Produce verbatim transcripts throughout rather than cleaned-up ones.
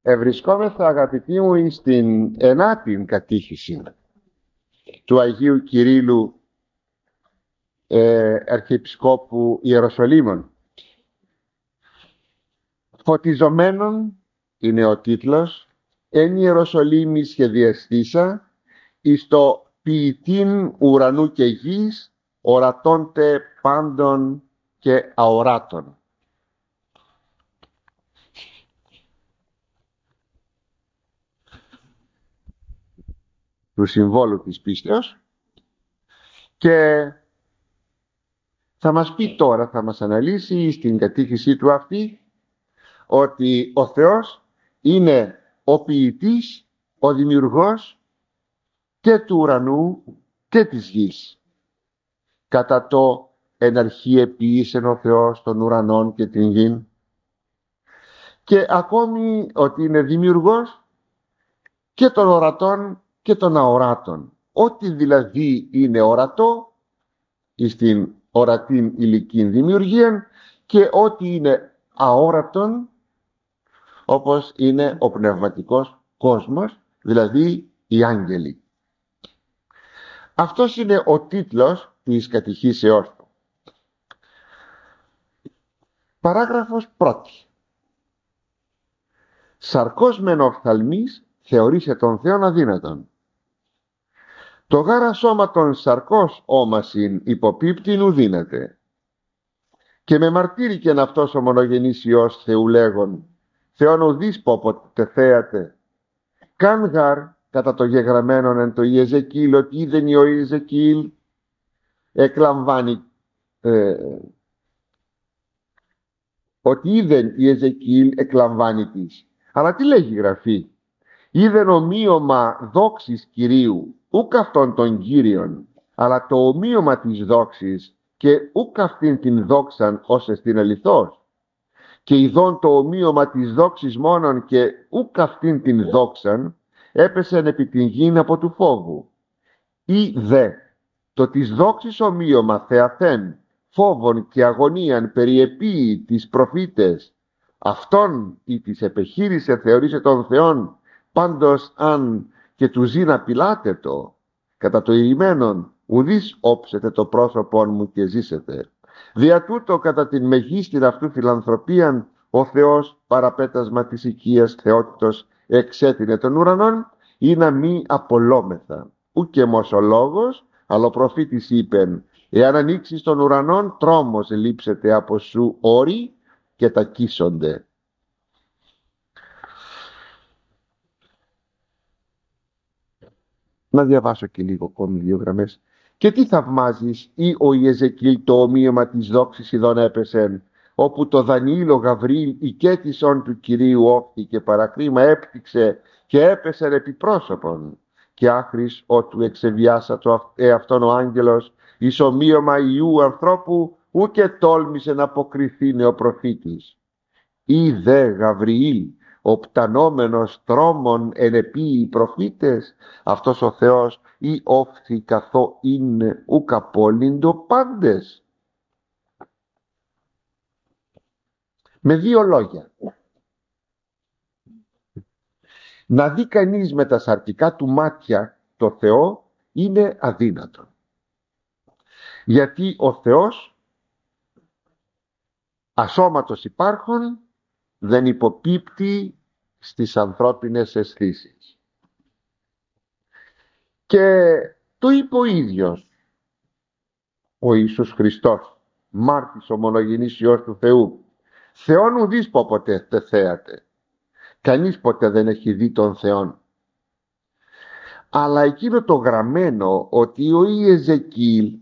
Ευρισκόμεθα, αγαπητοί μου, στην ενάτη κατήχηση του Αγίου Κυρίλλου ε, Αρχιεπισκόπου Ιεροσολύμων. Φωτιζομένων είναι ο τίτλος, «Εν Ιεροσολύμη σχεδιαστήσα, εις το ποιητήν ουρανού και γης, ορατώνται πάντων και αοράτων». Του συμβόλου της πίστεως, και θα μας πει τώρα, θα μας αναλύσει στην κατήχησή του αυτή, ότι ο Θεός είναι ο ποιητής, ο δημιουργός και του ουρανού και της γης. Κατά το εν αρχή επίησεν ο Θεός των ουρανών και την γην, και ακόμη ότι είναι δημιουργός και των ορατών και των αοράτων. Ό,τι δηλαδή είναι ορατό εις την ορατήν υλικήν δημιουργία, και ό,τι είναι αόρατον, όπως είναι ο πνευματικός κόσμος, δηλαδή οι άγγελοι. Αυτός είναι ο τίτλος της κατηχήσεώς του. Παράγραφος πρώτη. Σαρκός μεν οφθαλμής θεωρήσε τον Θεόν αδύνατον. Το γάρα σώμα των σαρκός όμασιν υποπίπτην ουδύναται. Και με μαρτύρικεν αυτός ο μονογενής Υιός Θεού λέγον, Θεόν ουδείς πόποτε θέατε. Καν γαρ κατά το γεγραμμένον εν το Ιεζεκίλ, ότι είδεν ο Ιεζεκίλ εκλαμβάνει, ε, ότι είδεν η Ιεζεκίλ εκλαμβάνει της. Αλλά τι λέγει η Γραφή? Είδεν ομοίωμα δόξης Κυρίου, ούκ αυτόν τον Κύριον, αλλά το ομοίωμα της δόξης, και ούκ αυτήν την δόξαν ως εστιν αληθώς. Και ειδών το ομοίωμα της δόξης μόνον, και ούκ αυτήν την δόξαν, έπεσεν επί την γην από του φόβου. Ή δε το της δόξης ομοίωμα θεαθέν, φόβων και αγωνίαν περιεποιεί τις προφήτες, αυτόν ή της επεχείρησε θεωρήσε τον Θεόν, πάντως αν και του ζήν απειλάτε το, κατά το ηρημένον ουδείς όψετε το πρόσωπον μου και ζήσετε. Δια τούτο κατά την μεγίστην αυτού φιλανθρωπίαν ο Θεός παραπέτασμα της οικίας θεότητος εξέτεινε των ουρανών, ή να μη απολόμεθα. Ούκε μος ο λόγος, αλλά ο προφήτης είπεν, εάν ανοίξεις των ουρανών, τρόμος λείψεται από σου όρη και τα κοίσονται. Να διαβάσω και λίγο ακόμη δύο γραμμές. Και τι θαυμάζεις, ή ο Ιεζεκίλ το ομοίωμα της δόξης ειδών έπεσεν, όπου το Δανιήλ ο Γαβρίλ οικέτησον του Κυρίου όφθη και παρακρίμα έπτυξε και έπεσεν επί πρόσωπον, και άχρης ότου εξεβιάσα το εαυτόν ο άγγελος εις ομοίωμα Ιού ανθρώπου, ούκε τόλμησε να αποκριθήνε ο προφήτης. Ή δε Γαβριήλ ο πτανόμενος τρόμων ενεπίοι προφήτες, αυτός ο Θεός ή όφθη καθό είναι ουκ απόλυντο πάντες. Με δύο λόγια, να δει κανείς με τα σαρκικά του μάτια το Θεό είναι αδύνατο, γιατί ο Θεός ασώματος υπάρχον δεν υποπίπτει στις ανθρώπινες αισθήσεις. Και το είπε ο ίδιος ο Ιησούς Χριστός, μάρτης ο μονογενής Υιός του Θεού, Θεόν ουδείς ποτέ τε θέατε. Κανείς ποτέ δεν έχει δει τον Θεόν. Αλλά εκείνο το γραμμένο ότι ο Ιεζεκίλ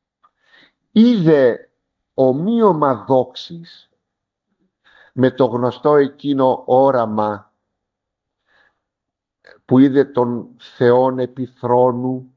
είδε ομοίωμα δόξης με το γνωστό εκείνο όραμα που είδε τον Θεόν επί θρόνου,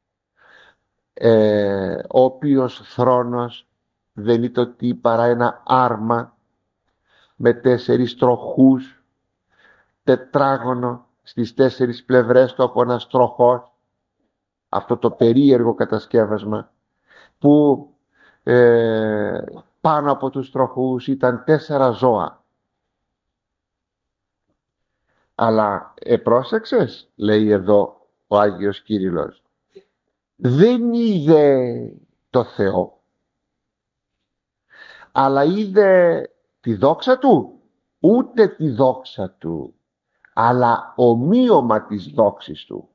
ε, ο οποίος θρόνος δεν είναι το τι παρά ένα άρμα με τέσσερις τροχούς, τετράγωνο στις τέσσερις πλευρές του από ένας τροχός, αυτό το περίεργο κατασκεύασμα που ε, πάνω από τους τροχούς ήταν τέσσερα ζώα. Αλλά επρόσεξες, λέει εδώ ο Άγιος Κύριλλος, δεν είδε το Θεό, αλλά είδε τη δόξα του, ούτε τη δόξα του, αλλά ομοίωμα της δόξης του.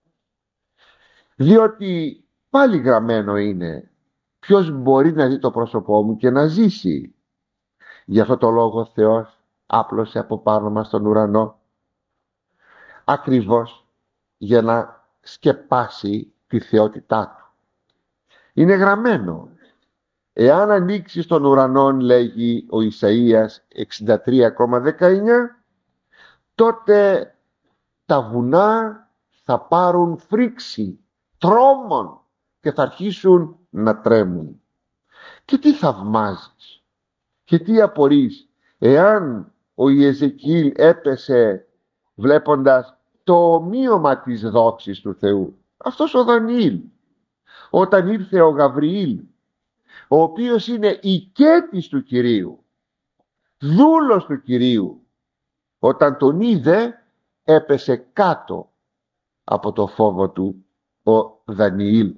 Διότι πάλι γραμμένο είναι, ποιος μπορεί να δει το πρόσωπό μου και να ζήσει. Γι' αυτό το λόγο ο Θεός άπλωσε από πάνω μας τον ουρανό, ακριβώς για να σκεπάσει τη θεότητά του. Είναι γραμμένο. Εάν ανοίξεις τον ουρανόν, λέγει ο Ισαΐας εξήντα τρία δεκαεννιά, τότε τα βουνά θα πάρουν φρίξη τρόμων και θα αρχίσουν να τρέμουν. Και τι θαυμάζεις και τι απορείς, εάν ο Ιεζεκίηλ έπεσε βλέποντας το ομοίωμα της δόξης του Θεού. Αυτός ο Δανιήλ, όταν ήρθε ο Γαβριήλ, ο οποίος είναι οικέτης του Κυρίου, δούλος του Κυρίου, όταν τον είδε έπεσε κάτω από το φόβο του ο Δανιήλ.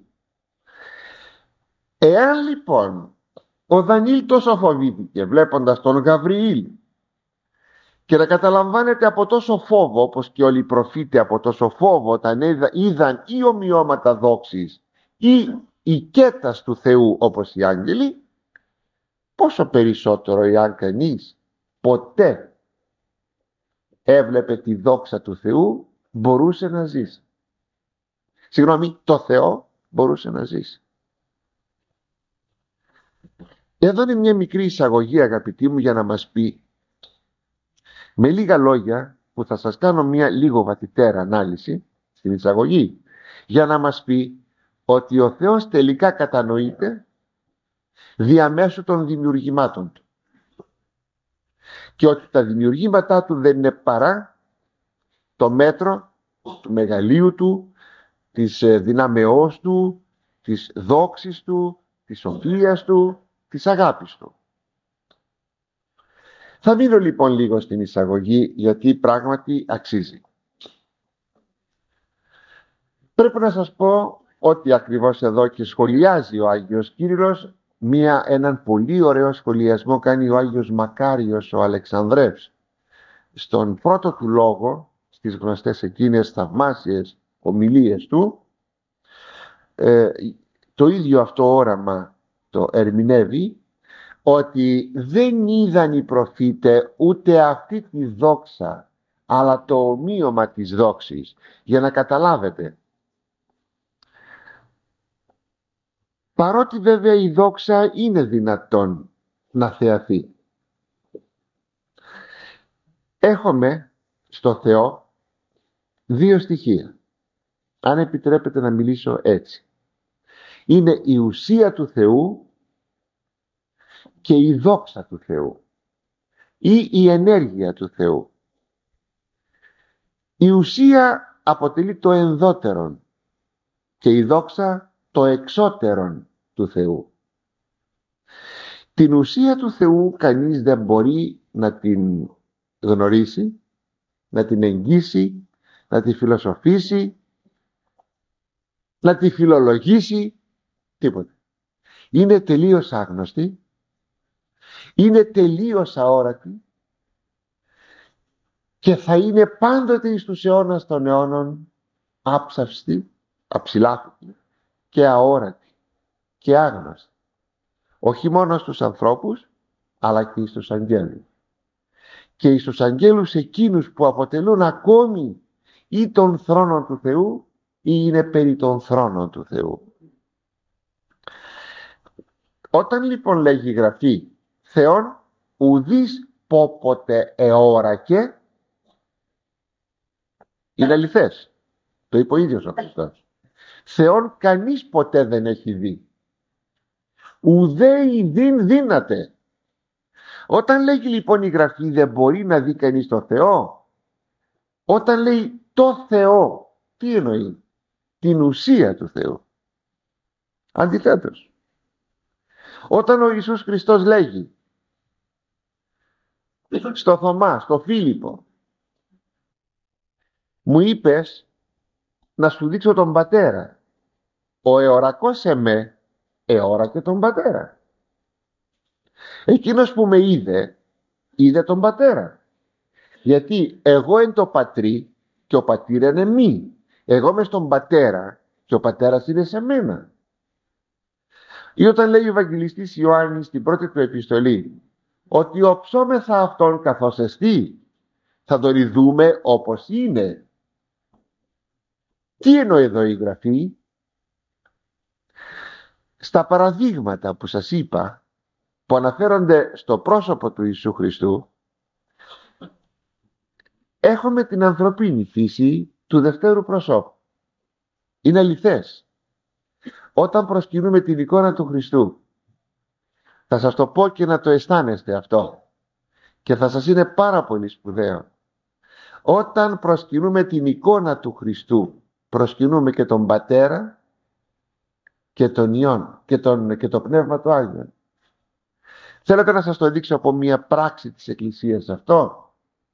Εάν λοιπόν ο Δανιήλ τόσο φοβήθηκε βλέποντας τον Γαβριήλ, και να καταλαμβάνεται από τόσο φόβο, όπως και όλοι οι προφήτες από τόσο φόβο, όταν είδαν ή ομοιώματα δόξης ή οικέτας του Θεού όπως οι άγγελοι, πόσο περισσότερο εάν κανείς ποτέ έβλεπε τη δόξα του Θεού, μπορούσε να ζήσει. Συγγνώμη, το Θεό μπορούσε να ζήσει. Εδώ είναι μια μικρή εισαγωγή, αγαπητοί μου, για να μας πει, με λίγα λόγια, που θα σας κάνω μια λίγο βαθυτέρα ανάλυση στην εισαγωγή, για να μας πει ότι ο Θεός τελικά κατανοείται διαμέσου των δημιουργημάτων του, και ότι τα δημιουργήματά του δεν είναι παρά το μέτρο του μεγαλείου του, της δυναμεώς του, της δόξης του, της σοφίας του, της αγάπης του. Θα μείνω λοιπόν λίγο στην εισαγωγή, γιατί πράγματι αξίζει. Πρέπει να σας πω ότι ακριβώς εδώ και σχολιάζει ο Άγιος Κύριλλος, μία, έναν πολύ ωραίο σχολιασμό κάνει ο Άγιος Μακάριος ο Αλεξανδρεύς στον πρώτο του λόγο, στις γνωστές εκείνες θαυμάσιες ομιλίες του. ε, το ίδιο αυτό όραμα το ερμηνεύει, ότι δεν είδαν οι προφήτες ούτε αυτή τη δόξα, αλλά το ομοίωμα της δόξης. Για να καταλάβετε, παρότι βέβαια η δόξα είναι δυνατόν να θεαθεί, έχουμε στο Θεό δύο στοιχεία, αν επιτρέπετε να μιλήσω έτσι. Είναι η ουσία του Θεού και η δόξα του Θεού ή η ενέργεια του Θεού. Η ουσία αποτελεί το ενδότερον και η δόξα το εξώτερον του Θεού. Την ουσία του Θεού κανείς δεν μπορεί να την γνωρίσει, να την εγγύσει, να τη φιλοσοφήσει, να τη φιλολογήσει, τίποτα. Είναι τελείως άγνωστη, είναι τελείως αόρατη και θα είναι πάντοτε εις τους αιώνας των αιώνων άψαυστη, αψηλάφητη και αόρατη και άγνωστη. Όχι μόνο στους ανθρώπους, αλλά και στους αγγέλους. Και στους αγγέλους εκείνους που αποτελούν ακόμη ή των θρόνων του Θεού ή είναι περί των θρόνων του Θεού. Όταν λοιπόν λέγει η Γραφή Θεόν ουδείς πόποτε εώρακε, είναι αληθές. Το είπε ο ίδιος ο Χριστός. Θεόν κανείς ποτέ δεν έχει δει. Ουδέ ειδήν δύναται. Όταν λέγει λοιπόν η Γραφή δεν μπορεί να δει κανείς το Θεό, όταν λέει το Θεό, τι εννοεί? Την ουσία του Θεού. Αντιθέτως, όταν ο Ιησούς Χριστός λέγει στο Θωμά, στο Φίλιππο, μου είπες να σου δείξω τον Πατέρα. Ο εωρακός εμέ εώρα και τον Πατέρα. Εκείνος που με είδε, είδε τον Πατέρα. Γιατί εγώ εν το Πατρί και ο Πατήρ εν εμεί. Εγώ είμαι στον Πατέρα και ο Πατέρας είναι σε μένα. Ή όταν λέει ο Ευαγγελιστής Ιωάννης στην πρώτη του επιστολή ότι οψόμεθα αυτόν καθώς εστί, θα τον ειδούμε όπως είναι. Τι εννοεί εδώ η Γραφή? Στα παραδείγματα που σας είπα, που αναφέρονται στο πρόσωπο του Ιησού Χριστού, έχουμε την ανθρωπίνη φύση του δευτέρου προσώπου. Είναι αληθές. Όταν προσκυνούμε την εικόνα του Χριστού, θα σας το πω και να το αισθάνεστε αυτό, και θα σας είναι πάρα πολύ σπουδαίο. Όταν προσκυνούμε την εικόνα του Χριστού, προσκυνούμε και τον Πατέρα και τον Υιόν και, τον, και το Πνεύμα του Άγιον. Θέλετε να σας το δείξω από μια πράξη της Εκκλησίας αυτό?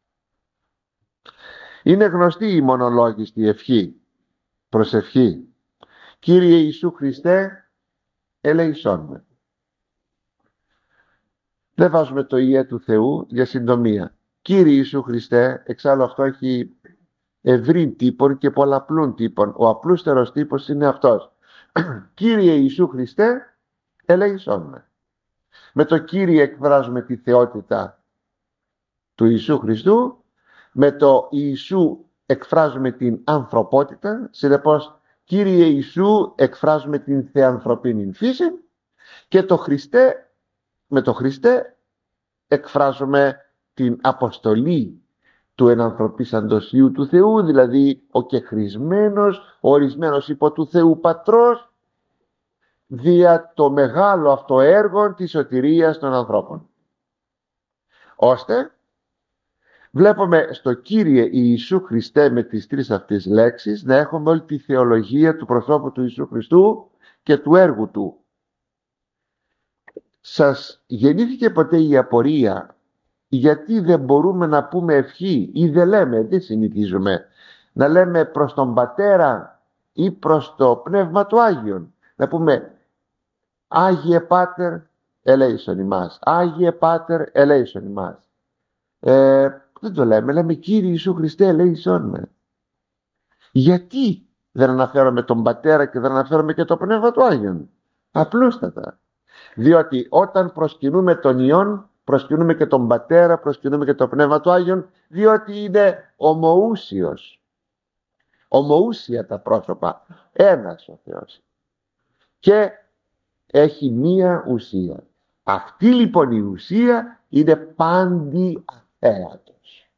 Είναι γνωστή η μονολόγιστη ευχή, προσευχή. Κύριε Ιησού Χριστέ, ελέησόν με. Δεν βάζουμε το Ιε του Θεού για συντομία. Κύριε Ιησού Χριστέ, εξάλλου αυτό έχει ευρύν τύπων και πολλαπλούν τύπων. Ο απλούστερος τύπος είναι αυτός. Κύριε Ιησού Χριστέ, ελέησόν με. Με το Κύριε εκφράζουμε τη θεότητα του Ιησού Χριστού. Με το Ιησού εκφράζουμε την ανθρωπότητα. Συνεπώς, Κύριε Ιησού εκφράζουμε την θεανθρωπίνη φύση. Και το Χριστέ, με το Χριστέ εκφράζουμε την αποστολή του ενανθρωπίσαντος Υιού του Θεού, δηλαδή ο κεχρισμένος, ο ορισμένος υπό του Θεού Πατρός, δια το μεγάλο αυτό έργο της σωτηρίας των ανθρώπων. Ώστε βλέπουμε στο Κύριε Ιησού Χριστέ με τις τρεις αυτές λέξεις να έχουμε όλη τη θεολογία του προσώπου του Ιησού Χριστού και του έργου του. Σας γεννήθηκε ποτέ η απορία γιατί δεν μπορούμε να πούμε ευχή ή δεν λέμε, δεν συνηθίζουμε να λέμε προς τον Πατέρα ή προς το Πνεύμα του Άγιον, να πούμε Άγιε Πάτερ ελέησον ημάς, Άγιε Πάτερ ελέησον ημάς. ε, δεν το λέμε, λέμε Κύριε Ιησού Χριστέ ελέησον με. Γιατί δεν αναφέρομαι τον Πατέρα και δεν αναφέρομαι και το Πνεύμα του Άγιον? Απλούστατα διότι όταν προσκυνούμε τον Υιόν, προσκυνούμε και τον Πατέρα, προσκυνούμε και το Πνεύμα του Άγιον, διότι είναι ομοούσιος, ομοούσια τα πρόσωπα, ένας ο Θεός και έχει μία ουσία. Αυτή λοιπόν η ουσία είναι πάντη αθέατος.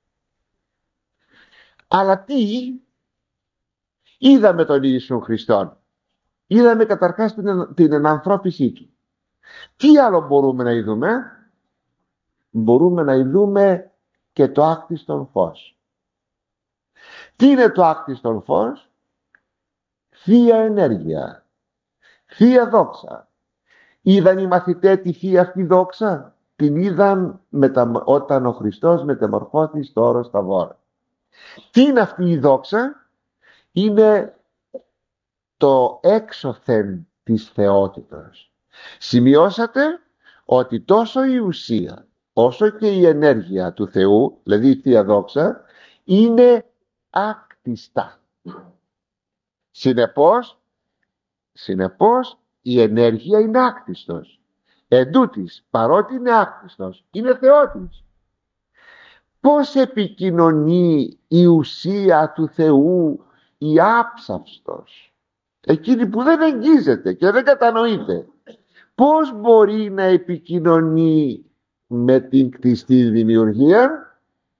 Αλλά τι είδαμε τον Ιησού Χριστόν? Είδαμε καταρχάς την, την ενανθρώπισή του. Τι άλλο μπορούμε να ειδούμε? Μπορούμε να ειδούμε και το άκτιστον φως. Τι είναι το άκτιστον φως? Θεία ενέργεια, θεία δόξα. Είδαν οι μαθητές τη θεία αυτή δόξα? Την είδαν μετα... όταν ο Χριστός μεταμορφώθη στο όρος Ταβόρ. Τι είναι αυτή η δόξα? Είναι το έξωθεν της θεότητας. Σημειώσατε ότι τόσο η ουσία όσο και η ενέργεια του Θεού, δηλαδή η Θεία Δόξα, είναι άκτιστα. Συνεπώς, συνεπώς η ενέργεια είναι άκτιστος. Εντούτοις, παρότι είναι άκτιστος, είναι Θεότης. Πώς επικοινωνεί η ουσία του Θεού, η άψαυστος, εκείνη που δεν εγγίζεται και δεν κατανοείται? Πώς μπορεί να επικοινωνεί με την κτιστή δημιουργία?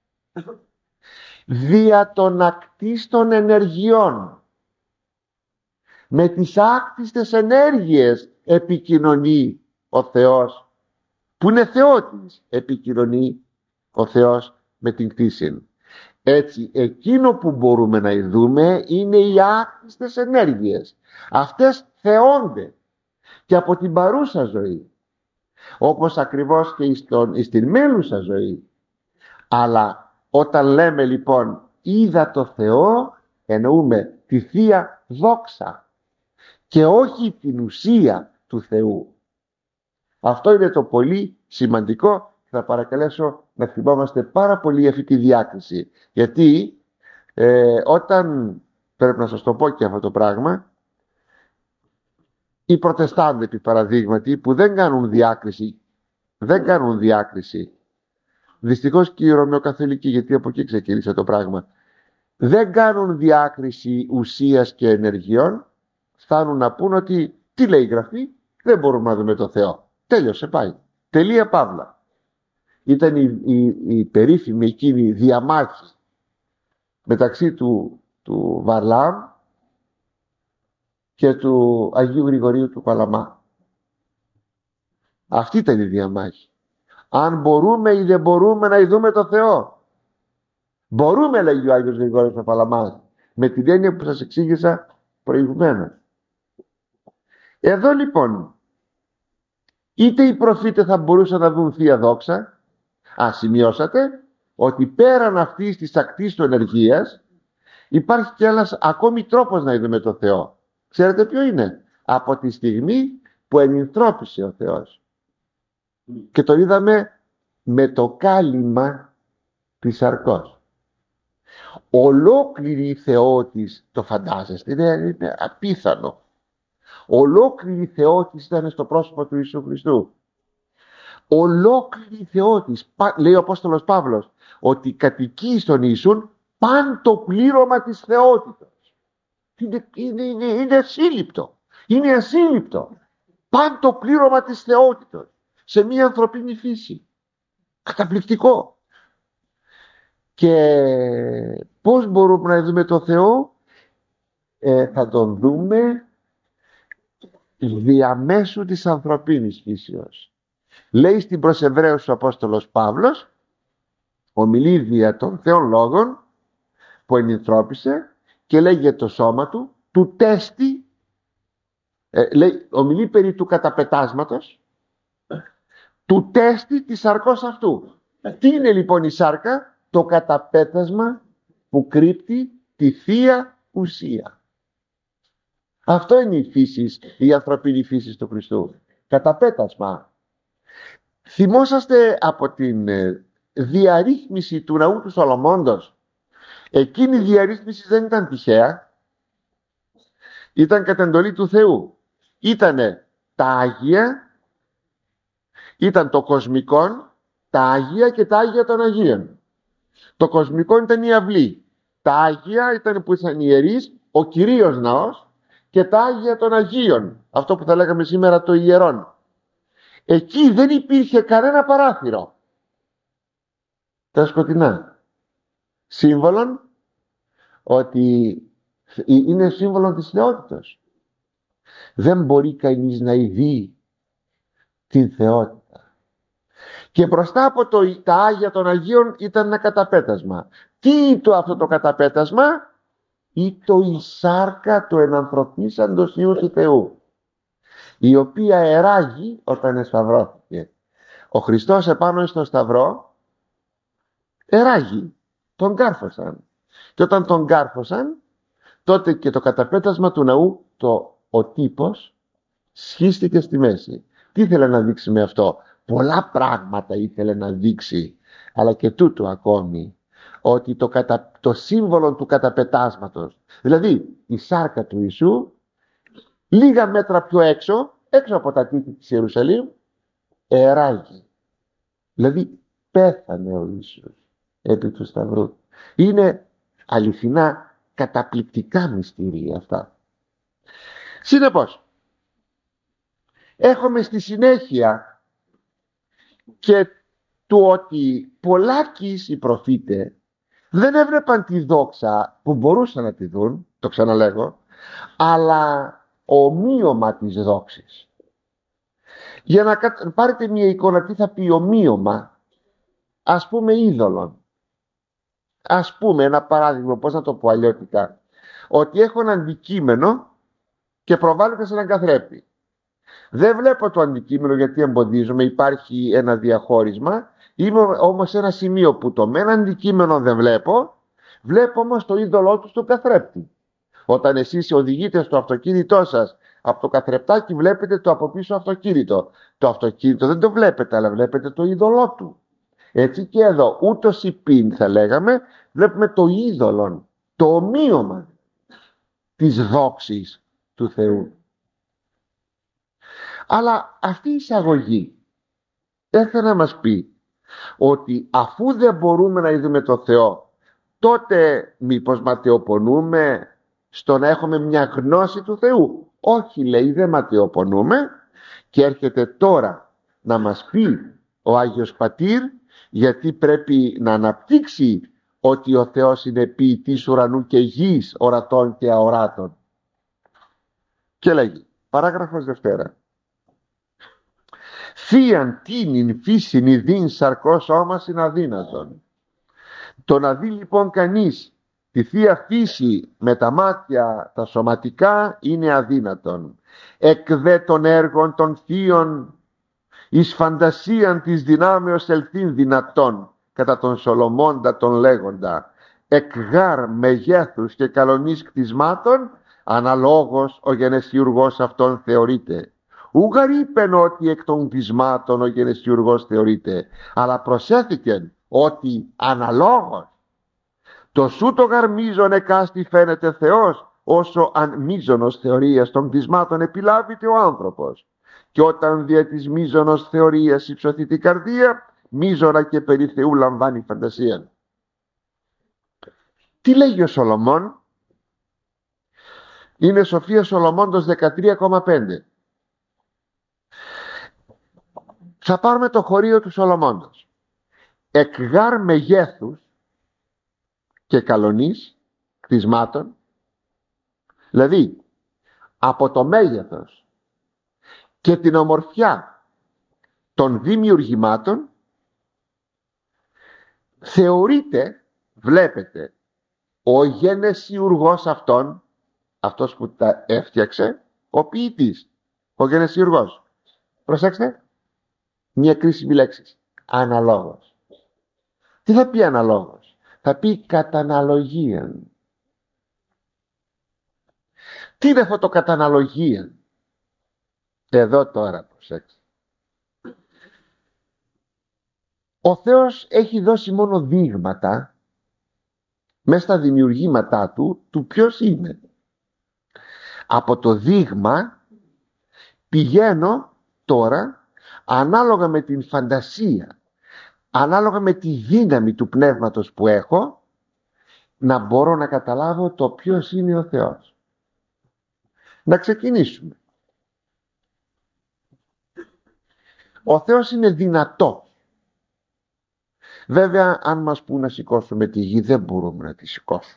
Δια των ακτίστων ενεργειών. Με τις άκτιστες ενέργειες επικοινωνεί ο Θεός, που είναι Θεότης, επικοινωνεί ο Θεός με την κτήση. Έτσι, εκείνο που μπορούμε να ειδούμε είναι οι άκτιστες ενέργειες. Αυτές θεώνται και από την παρούσα ζωή, όπως ακριβώς και στον, στην μέλουσα ζωή. Αλλά όταν λέμε λοιπόν είδα το Θεό, εννοούμε τη Θεία δόξα και όχι την ουσία του Θεού. Αυτό είναι το πολύ σημαντικό. Θα παρακαλέσω να θυμόμαστε πάρα πολύ αυτή τη διάκριση, γιατί ε, όταν, πρέπει να σας το πω και αυτό το πράγμα, οι Προτεστάντες επί παραδείγματι που δεν κάνουν διάκριση, δεν κάνουν διάκριση, δυστυχώς και οι Ρωμαιοκαθολικοί, γιατί από εκεί ξεκίνησε το πράγμα, δεν κάνουν διάκριση ουσίας και ενεργειών, φτάνουν να πούν ότι τι λέει η Γραφή, δεν μπορούμε να δούμε το Θεό. Τέλειωσε, πάει. Τελεία, παύλα. Ήταν η, η, η περίφημη εκείνη διαμάχη μεταξύ του, του Βαρλάμ και του Αγίου Γρηγορίου του Παλαμά. Αυτή ήταν η διαμάχη. Αν μπορούμε ή δεν μπορούμε να ειδούμε το Θεό. Μπορούμε, λέγει ο Άγιος Γρηγόριος του Παλαμά, με την έννοια που σας εξήγησα προηγουμένως. Εδώ λοιπόν, είτε οι προφήτες θα μπορούσαν να δουν Θεία Δόξα. Α, σημειώσατε ότι πέραν αυτής της ακτής του ενεργείας υπάρχει και ένας ακόμη τρόπος να είδουμε το Θεό. Ξέρετε ποιο είναι? Από τη στιγμή που ενυνθρώπισε ο Θεός και το είδαμε με το κάλυμα της σαρκός. Ολόκληρη η θεότης, το φαντάζεστε, είναι, είναι απίθανο. Ολόκληρη η θεότης ήταν στο πρόσωπο του Ιησού Χριστού. Ολόκληρη η θεότης, λέει ο Απόστολος Παύλος, ότι κατοικεί στον Ιησούν παν το πλήρωμα της θεότητας. Είναι, είναι, είναι, είναι ασύλληπτο. Είναι ασύλληπτο. Παν το πλήρωμα της θεότητας σε μια ανθρωπίνη φύση. Καταπληκτικό. Και πώς μπορούμε να δούμε το Θεό? Ε, θα τον δούμε διαμέσου της ανθρωπίνης φύσεως. Λέει στην προς Εβραίους ο Απόστολος Παύλος, ομιλεί δια των Θεών λόγων που ενυνθρώπισε και λέει για το σώμα του, του τέστη, ε, λέει, ομιλεί περί του καταπετάσματος, του τέστη της σαρκός αυτού. Τι είναι λοιπόν η σάρκα? Το καταπέτασμα που κρύπτει τη Θεία Ουσία. Αυτό είναι η φύση, η ανθρωπίνη φύση του Χριστού. Καταπέτασμα. Θυμόσαστε από την διαρρύθμιση του ναού του Σολομώντος? Εκείνη η διαρρύθμιση δεν ήταν τυχαία. Ήταν κατά εντολή του Θεού. Ήτανε τα Άγια, ήταν το κοσμικό, τα Άγια και τα Άγια των Αγίων. Το κοσμικό ήταν η αυλή. Τα Άγια ήταν που ήταν ιερείς, ο Κυρίως Ναός, και τα Άγια των Αγίων, αυτό που θα λέγαμε σήμερα το ιερόν. Εκεί δεν υπήρχε κανένα παράθυρο. Τα σκοτεινά. Σύμβολον ότι είναι σύμβολο της θεότητας. Δεν μπορεί κανείς να ειδεί την θεότητα. Και μπροστά από το, τα Άγια των Αγίων ήταν ένα καταπέτασμα. Τι είναι αυτό το καταπέτασμα? Ή το η σάρκα του ενανθρωπίσαντος Υιού του Θεού, η οποία εράγει όταν εσταυρώθηκε. Ο Χριστός επάνω στο σταυρό εράγει, τον κάρφωσαν. Και όταν τον κάρφωσαν, τότε και το καταπέτασμα του ναού, το, ο τύπος, σχίστηκε στη μέση. Τι ήθελε να δείξει με αυτό? Πολλά πράγματα ήθελε να δείξει, αλλά και τούτο ακόμη, ότι το, κατα... το σύμβολο του καταπετάσματος, δηλαδή η σάρκα του Ιησού, λίγα μέτρα πιο έξω, έξω από τα τείχη της Ιερουσαλήμ, εράγει. Δηλαδή πέθανε ο Ιησούς επί του σταυρού. Είναι αληθινά καταπληκτικά μυστήρια αυτά. Συνεπώς, έχουμε στη συνέχεια και του ότι πολλάκις οι προφήτες δεν έβλεπαν τη δόξα που μπορούσαν να τη δουν, το ξαναλέγω, αλλά ομοίωμα της δόξης. Για να πάρετε μια εικόνα τι θα πει ομοίωμα, ας πούμε είδωλον. Ας πούμε ένα παράδειγμα, πώς να το πω αλλιώτικα, ότι έχω ένα αντικείμενο και προβάλλεται σε έναν καθρέφτη. Δεν βλέπω το αντικείμενο γιατί εμποδίζομαι, υπάρχει ένα διαχώρισμα. Είμαι όμως σε ένα σημείο που το με ένα αντικείμενο δεν βλέπω, Βλέπω όμως το είδωλό του στον καθρέπτη. Όταν εσείς οδηγείτε στο αυτοκίνητό σας, από το καθρεπτάκι βλέπετε το από πίσω αυτοκίνητο. Το αυτοκίνητο δεν το βλέπετε, αλλά βλέπετε το είδωλό του. Έτσι και εδώ, ούτως υπήν θα λέγαμε, βλέπουμε το είδωλον, το ομοίωμα της δόξης του Θεού. Αλλά αυτή η εισαγωγή έρχεται να μας πει ότι αφού δεν μπορούμε να είδουμε το Θεό, τότε μήπως ματαιοπονούμε στο να έχουμε μια γνώση του Θεού? Όχι, λέει, δεν ματαιοπονούμε. Και έρχεται τώρα να μας πει ο Άγιος Πατήρ, γιατί πρέπει να αναπτύξει ότι ο Θεός είναι ποιητής ουρανού και γης, ορατών και αοράτων. Και λέγει, παράγραφος Δευτέρα, θείαν τίνην φύσιν ιδίν σαρκός όμας είναι αδύνατον. Το να δει λοιπόν κανείς τη Θεία Φύση με τα μάτια τα σωματικά είναι αδύνατον. Εκ δε των έργων των θείων εις φαντασίαν της δυνάμεως ελθύν δυνατόν, κατά τον Σολομώντα τον λέγοντα, εκ γάρ μεγέθους και καλονής κτισμάτων, αναλόγως ο γενεσιουργός αυτόν θεωρείται. Ούγαρ είπεν ότι εκ των κτισμάτων ο γενεσιουργός θεωρείται, αλλά προσέθηκεν ότι αναλόγως. Το σου το γαρ μείζον εκάστη φαίνεται Θεός, όσο αν μείζονος θεωρίας των κτισμάτων επιλάβεται ο άνθρωπος. Και όταν δια της μείζονος θεωρίας υψωθεί την καρδία, μείζωνα και περί Θεού λαμβάνει φαντασία. Τι λέγει ο Σολομών? Είναι Σοφία Σολομώντος δεκατρία κόμμα πέντε. Θα πάρουμε το χωρίο του Σολομώντος. Εκ γάρ μεγέθους και καλονής κτισμάτων, δηλαδή από το μέγεθος και την ομορφιά των δημιουργημάτων, θεωρείται, βλέπετε, ο γενεσιουργός αυτόν, αυτός που τα έφτιαξε, ο ποιητής, ο γενεσιουργός. Προσέξτε, μια κρίσιμη λέξη, αναλόγως. Τι θα πει αναλόγως? Θα πει καταναλογία. Τι είναι αυτό το καταναλογία? Εδώ τώρα προσέξτε. Ο Θεός έχει δώσει μόνο δείγματα μέσα στα δημιουργήματά του, του ποιος είναι. Από το δείγμα πηγαίνω τώρα, ανάλογα με την φαντασία, ανάλογα με τη δύναμη του πνεύματος που έχω, να μπορώ να καταλάβω το ποιος είναι ο Θεός. Να ξεκινήσουμε. Ο Θεός είναι δυνατός. Βέβαια, αν μας πούν να σηκώσουμε τη γη, δεν μπορούμε να τη σηκώσουμε.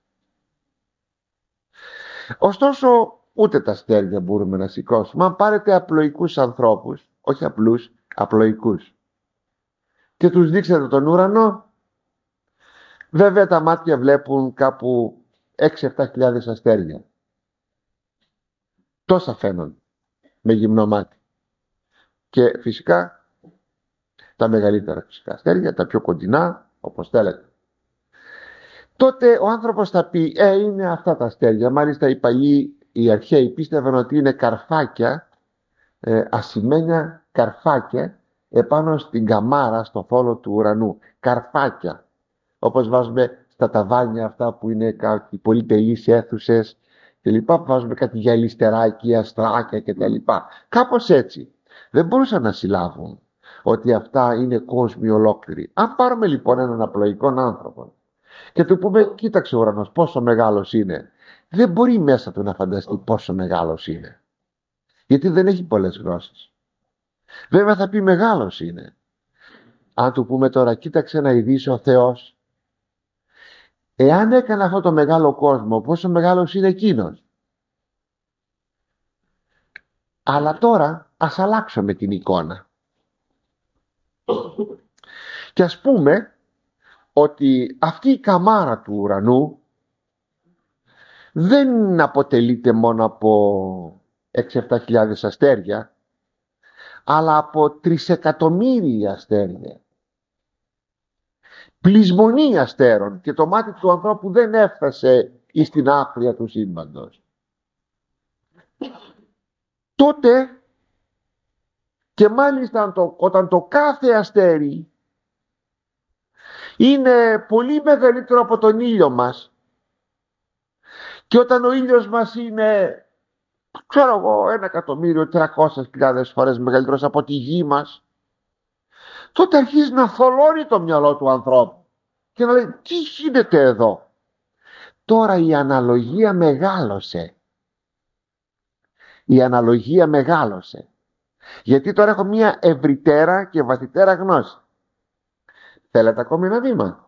Ωστόσο, ούτε τα αστέρια μπορούμε να σηκώσουμε. Αν πάρετε απλοϊκούς ανθρώπους, όχι απλούς, απλοϊκούς, και τους δείξετε τον ουρανό, βέβαια τα μάτια βλέπουν κάπου έξι εφτά χιλιάδες αστέρια. Τόσα φαίνονται με γυμνό μάτι. Και φυσικά τα μεγαλύτερα φυσικά αστέρια, τα πιο κοντινά, όπως θέλετε. Τότε ο άνθρωπος θα πει, ε, είναι αυτά τα αστέρια. Μάλιστα οι παλιοί, οι αρχαίοι πίστευαν ότι είναι καρφάκια, ε, ασημένια καρφάκια επάνω στην καμάρα, στο θόλο του ουρανού. Καρφάκια. Όπως βάζουμε στα ταβάνια αυτά που είναι κάτι πολύ τελείς αίθουσες και λοιπά, που βάζουμε κάτι γυαλιστεράκι, αστράκια και τα λοιπά. Κάπως έτσι. Δεν μπορούσαν να συλλάβουν ότι αυτά είναι κόσμοι ολόκληροι. Αν πάρουμε λοιπόν έναν απλοϊκό άνθρωπο και του πούμε, κοίταξε ο ουρανός πόσο μεγάλος είναι, δεν μπορεί μέσα του να φανταστεί πόσο μεγάλος είναι, γιατί δεν έχει πολλές γνώσεις. Βέβαια θα πει μεγάλος είναι. Αν του πούμε τώρα, κοίταξε να ειδήσει ο Θεός, εάν έκανε αυτό το μεγάλο κόσμο, πόσο μεγάλος είναι εκείνος. Αλλά τώρα ας αλλάξουμε την εικόνα και ας πούμε ότι αυτή η καμάρα του ουρανού δεν αποτελείται μόνο από έξι εφτά χιλιάδες αστέρια, αλλά από τρισεκατομμύρια αστέρια. πλεισμονή αστέρων και το μάτι του ανθρώπου δεν έφτασε εις την άκρη του σύμπαντος. Τότε, και μάλιστα το, όταν το κάθε αστέρι είναι πολύ μεγαλύτερο από τον ήλιο μας, και όταν ο ήλιος μας είναι, ξέρω εγώ, ένα εκατομμύριο τριακόσιες χιλιάδες φορές μεγαλύτερος από τη γη μας, τότε αρχίζει να θολώνει το μυαλό του ανθρώπου και να λέει, τι γίνεται εδώ? Τώρα η αναλογία μεγάλωσε. Η αναλογία μεγάλωσε. Γιατί τώρα έχω μια ευρυτέρα και βαθυτέρα γνώση. Θέλετε ακόμη ένα βήμα?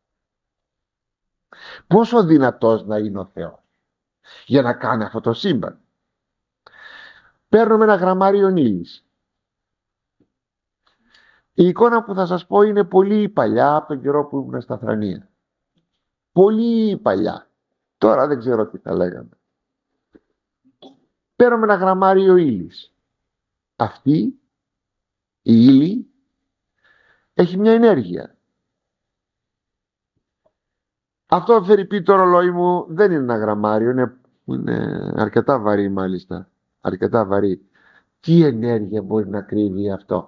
Πόσο δυνατός να είναι ο Θεός για να κάνει αυτό το σύμπαν? Παίρνουμε ένα γραμμάριο ύλης. Η εικόνα που θα σας πω είναι πολύ παλιά, από τον καιρό που ήμουν στα Θρανία. Πολύ παλιά. Τώρα δεν ξέρω τι θα λέγαμε. Παίρνουμε ένα γραμμάριο ύλης. Αυτή η ύλη έχει μια ενέργεια. Αυτό φέρει πει το ρολόι μου, δεν είναι ένα γραμμάριο, είναι, είναι αρκετά βαρύ μάλιστα. Αρκετά βαρύ. Τι ενέργεια μπορεί να κρύβει αυτό?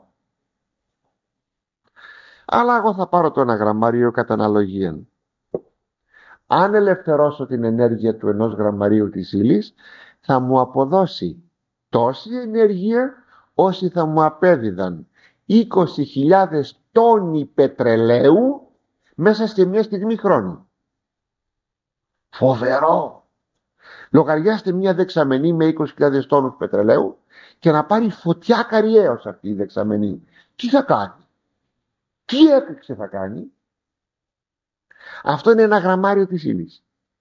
Αλλά εγώ θα πάρω το ένα γραμμάριο κατά αναλογία. Αν ελευθερώσω την ενέργεια του ενός γραμμαρίου της ύλης, θα μου αποδώσει τόση ενέργεια όσοι θα μου απέδιδαν είκοσι χιλιάδες τόνοι πετρελαίου μέσα σε μια στιγμή χρόνου. Φοβερό! Λογαριάστε μια δεξαμενή με είκοσι χιλιάδες τόνους πετρελαίου και να πάρει φωτιά καριέως αυτή η δεξαμενή. Τι θα κάνει? Τι έκρηξη θα κάνει? Αυτό είναι ένα γραμμάριο της ύλης.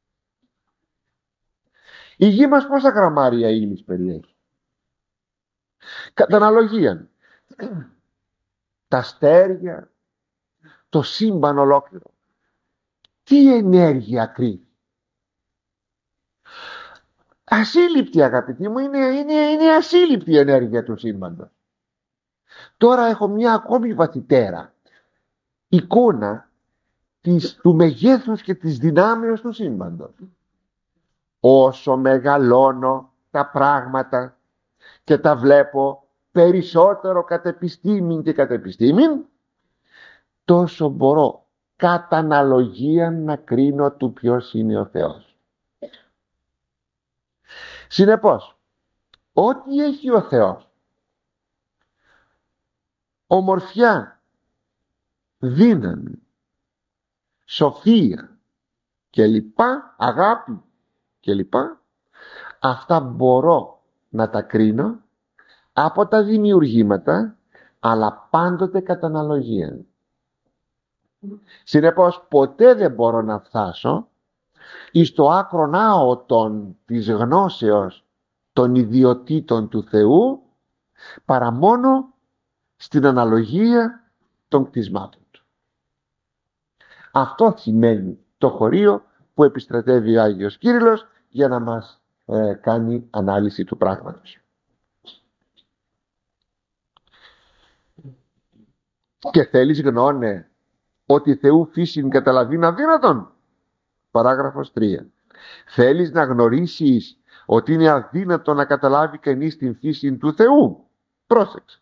Η γη μας πόσα γραμμάρια ύλης περιέχει? Κατά αναλογία, τα αστέρια, το σύμπαν ολόκληρο, τι ενέργεια κρύβει? Ασύλληπτη, αγαπητοί μου, είναι, είναι, είναι ασύλληπτη η ενέργεια του σύμπαντος. Τώρα έχω μια ακόμη βαθυτέρα εικόνα της, του μεγέθους και της δυνάμεως του σύμπαντος. Όσο μεγαλώνω τα πράγματα και τα βλέπω περισσότερο κατ' επιστήμην και κατ' επιστήμην, τόσο μπορώ κατά αναλογία να κρίνω του ποιος είναι ο Θεός. Συνεπώς, ό,τι έχει ο Θεός, ομορφιά, δύναμη, σοφία και λοιπά, αγάπη και λοιπά, αυτά μπορώ να τα κρίνω από τα δημιουργήματα, αλλά πάντοτε κατά αναλογία. Συνεπώς ποτέ δεν μπορώ να φτάσω εις το άκρον άωτον της γνώσεως των ιδιωτήτων του Θεού, παρά μόνο στην αναλογία των κτισμάτων του. Αυτό σημαίνει το χωρίο που επιστρατεύει ο Άγιος Κύριλλος για να μας ε, κάνει ανάλυση του πράγματος. Και θέλεις γνώνε ότι Θεού φύσιν καταλαβήν αδύνατον? Παράγραφος τρία. Θέλεις να γνωρίσεις ότι είναι αδύνατο να καταλάβει κανείς την φύση του Θεού? Πρόσεξε.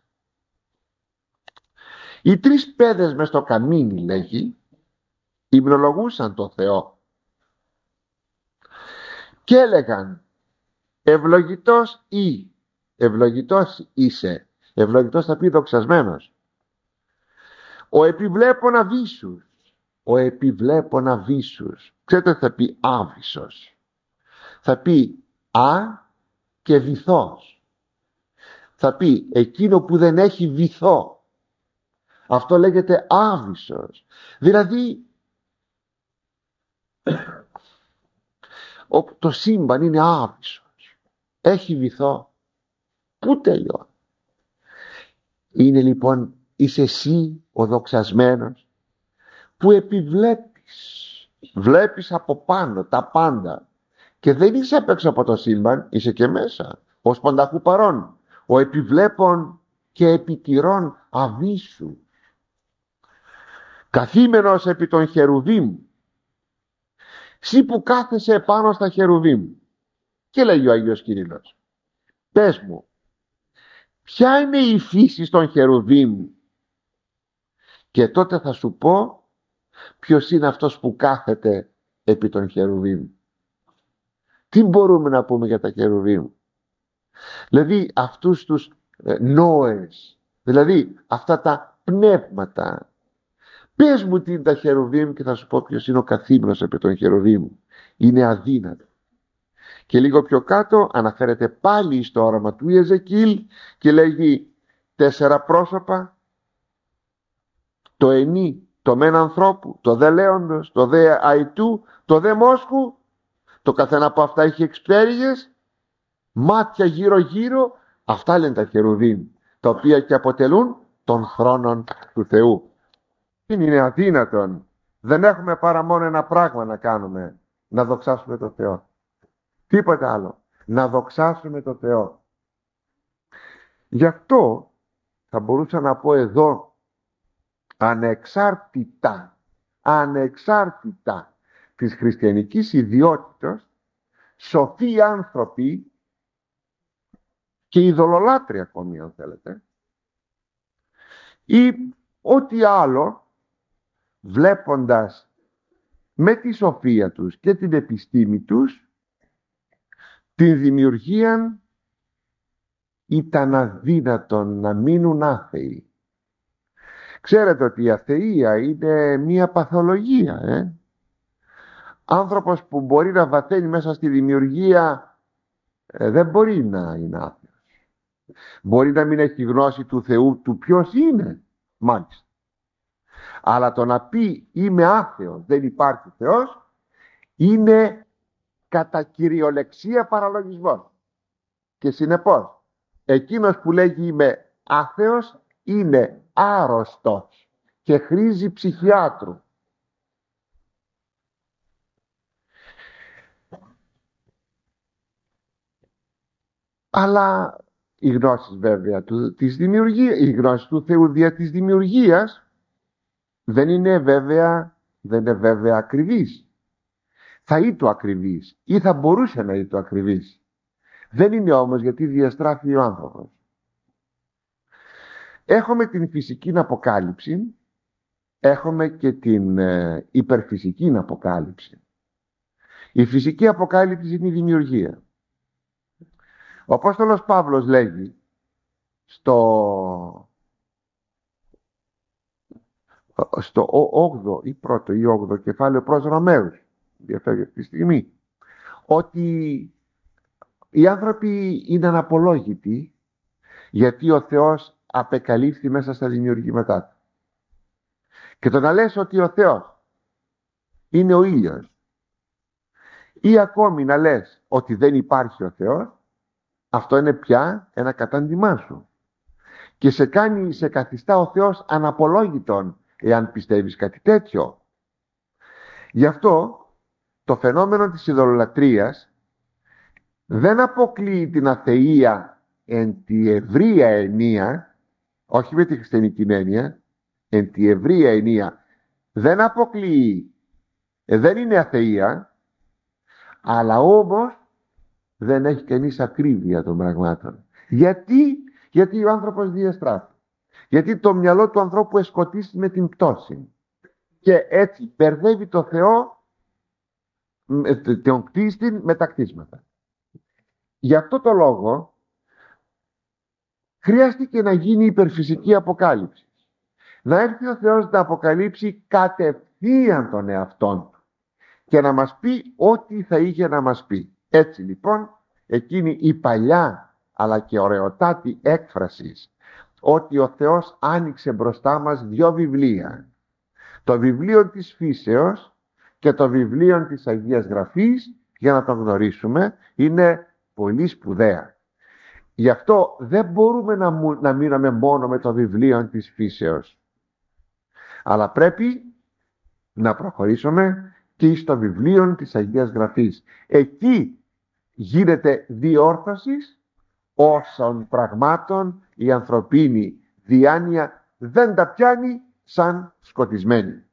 Οι τρεις παιδες μες στο καμίνι, λέγει, υμνολογούσαν το Θεό και έλεγαν, ευλογητός ή, ευλογητός είσαι, ευλογητός θα πει δοξασμένος, ο επιβλέπων αβίσους, ο επιβλέπων αβίσους. Ξέρετε θα πει άβυσος, θα πει α και βυθός, θα πει εκείνο που δεν έχει βυθό, αυτό λέγεται άβυσος. Δηλαδή το σύμπαν είναι άβυσος, έχει βυθό. Πού τελειώνει? Είναι λοιπόν, είσαι εσύ ο δοξασμένος που επιβλέπεις, βλέπεις από πάνω τα πάντα και δεν είσαι απ' έξω από το σύμπαν, είσαι και μέσα ως πανταχού παρών, ο επιβλέπων και επιτηρών αβίσου. καθήμενος επί των χερουβίμ, σύ που κάθεσαι πάνω στα χερουβίμ. Και λέγει ο Άγιος Κύριλλος, πες μου, ποια είναι η φύση των χερουβίμ, και τότε θα σου πω ποιος είναι αυτός που κάθεται επί των χερουβίμ. Τι μπορούμε να πούμε για τα χερουβίμ? Δηλαδή αυτούς τους ε, νόες, δηλαδή αυτά τα πνεύματα. Πες μου τι είναι τα χερουβίμ και θα σου πω ποιος είναι ο καθήμενος επί των χερουβίμ. Είναι αδύνατο. Και λίγο πιο κάτω αναφέρεται πάλι στο όραμα του Ιεζεκίλ και λέγει τέσσερα πρόσωπα, το ενί, το μεν ανθρώπου, το δε λέοντος, το δε αϊτού, το δε μόσχου. Το καθένα από αυτά έχει εξπτέρυγες, μάτια γύρω γύρω. Αυτά λένε τα χερουβίμ, τα οποία και αποτελούν τον θρόνον του Θεού. Είναι αδύνατον. Δεν έχουμε παρά μόνο ένα πράγμα να κάνουμε, να δοξάσουμε τον Θεό. Τίποτα άλλο. Να δοξάσουμε τον Θεό. Γι' αυτό θα μπορούσα να πω εδώ, ανεξάρτητα, ανεξάρτητα της χριστιανικής ιδιότητας, σοφοί άνθρωποι και ειδωλολάτροι ακόμη, αν θέλετε, ή ό,τι άλλο, βλέποντας με τη σοφία τους και την επιστήμη τους την δημιουργία, ήταν αδύνατον να μείνουν άθεοι. Ξέρετε ότι η αθεία είναι μία παθολογία, ε? Άνθρωπος που μπορεί να βαθαίνει μέσα στη δημιουργία ε, δεν μπορεί να είναι άθεος. Μπορεί να μην έχει γνώση του Θεού, του ποιος είναι, μάλιστα. Αλλά το να πει είμαι άθεος, δεν υπάρχει Θεός, είναι κατά κυριολεξία παραλογισμός. Και συνεπώς εκείνος που λέγει είμαι άθεος είναι άρρωστος και χρήζει ψυχιάτρου. Αλλά η γνώση βέβαια του, της δημιουργίας, η γνώση του Θεού δια της δημιουργίας δεν είναι βέβαια, δεν είναι βέβαια ακριβής. Θα είτο ακριβής ή θα μπορούσε να είτο ακριβής. Δεν είναι όμως, γιατί διαστράφει ο άνθρωπος. Έχουμε την φυσική αποκάλυψη, έχουμε και την ε, υπερφυσική αποκάλυψη. Η φυσική αποκάλυψη είναι η δημιουργία. Ο Απόστολος Παύλος λέγει στο στο όγδοο ή πρώτο ή όγδοο κεφάλαιο προς Ρωμαίους, διαφέρει αυτή τη στιγμή, ότι οι άνθρωποι είναι αναπολόγητοι γιατί ο Θεός απεκαλύφθη μέσα στα δημιουργήματά του. Και το να λες ότι ο Θεός είναι ο ήλιος ή ακόμη να λες ότι δεν υπάρχει ο Θεός, αυτό είναι πια ένα κατάντημά σου και σε κάνει, σε καθιστά ο Θεός αναπολόγητον εάν πιστεύεις κάτι τέτοιο. Γι' αυτό το φαινόμενο της ειδωλολατρίας δεν αποκλείει την αθεία εν τη ευρεία ενία, όχι με τη χριστιανική έννοια, εν τη ευρεία ενία, δεν αποκλείει, ε, δεν είναι αθεία, αλλά όμως δεν έχει κανείς ακρίβεια των πραγμάτων. Γιατί, γιατί ο άνθρωπος διαστράφει. Γιατί το μυαλό του ανθρώπου εσκοτίσει με την πτώση. Και έτσι μπερδεύει το Θεό, τον κτίστη με τα κτίσματα. Γι' αυτό το λόγο χρειάστηκε να γίνει υπερφυσική αποκάλυψη. Να έρθει ο Θεός να αποκαλύψει κατευθείαν τον εαυτόν του και να μας πει ό,τι θα είχε να μας πει. Έτσι λοιπόν εκείνη η παλιά αλλά και ωραιοτάτη έκφραση ότι ο Θεός άνοιξε μπροστά μας δύο βιβλία, το βιβλίο της φύσεως και το βιβλίο της Αγίας Γραφής, για να τον γνωρίσουμε, είναι πολύ σπουδαία. Γι' αυτό δεν μπορούμε να, μου, να μείνουμε μόνο με το βιβλίο της φύσεως, αλλά πρέπει να προχωρήσουμε και στο βιβλίο της Αγίας Γραφής. Εκεί γίνεται διόρθωση όσων πραγμάτων η ανθρωπίνη διάνοια δεν τα πιάνει σαν σκοτισμένοι.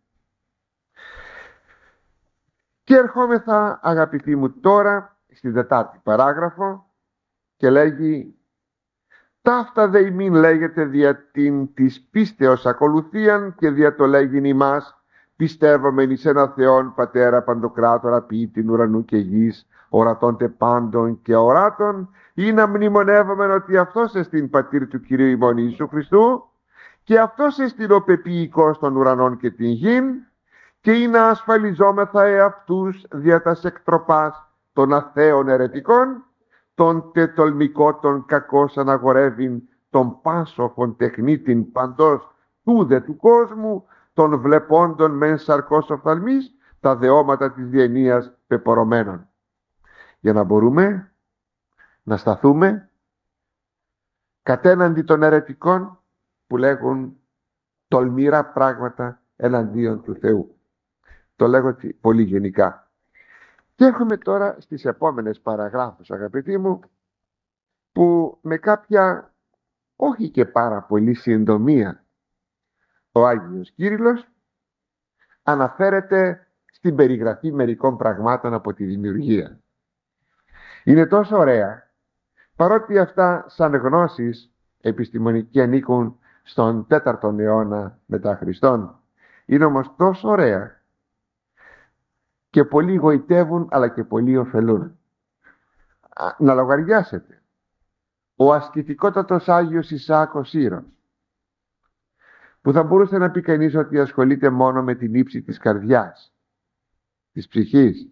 Και ερχόμεθα, αγαπητοί μου, τώρα στην τετάρτη παράγραφο και λέγει: «Ταύτα δε ημίν λέγεται δια την της πίστεως ακολουθίαν και δια το λέγειν ημάς, πιστεύομεν εις έναν Θεόν Πατέρα Παντοκράτορα ποιητήν ουρανού και γης, ορατών τε πάντων και οράτων, ή να μνημονεύομεν ότι αυτός εστιν πατήρ του Κυρίου ημών Ιησού Χριστού, και αυτός εστιν ο πεποιητικός των ουρανών και την γην, και ή να ασφαλιζόμεθα εαυτούς δια τας εκτροπάς των αθέων ερετικών, των τετολμικότων κακώς αναγορεύειν των πάσοφων τεχνίτην παντός τούδε του κόσμου, των βλεπόντων μεν σαρκός οφθαλμής, τα δεώματα της διενοίας πεπορωμένων». Για να μπορούμε να σταθούμε κατέναντι των αιρετικών που λέγουν τολμηρά πράγματα εναντίον του Θεού. Το λέγω πολύ γενικά. Και έρχομαι τώρα στις επόμενες παραγράφους, αγαπητοί μου, που με κάποια όχι και πάρα πολύ συντομία ο Άγιος Κύριλλος αναφέρεται στην περιγραφή μερικών πραγμάτων από τη δημιουργία. Είναι τόσο ωραία, παρότι αυτά σαν γνώσεις επιστημονικοί ανήκουν στον τέταρτον αιώνα μετά Χριστόν, είναι όμως τόσο ωραία και πολλοί γοητεύουν αλλά και πολλοί ωφελούν. Να λογαριάσετε, ο ασκητικότατος Άγιος Ισαάκ ο Σύρος, που θα μπορούσε να πει κανείς ότι ασχολείται μόνο με την ύψη της καρδιάς, της ψυχής,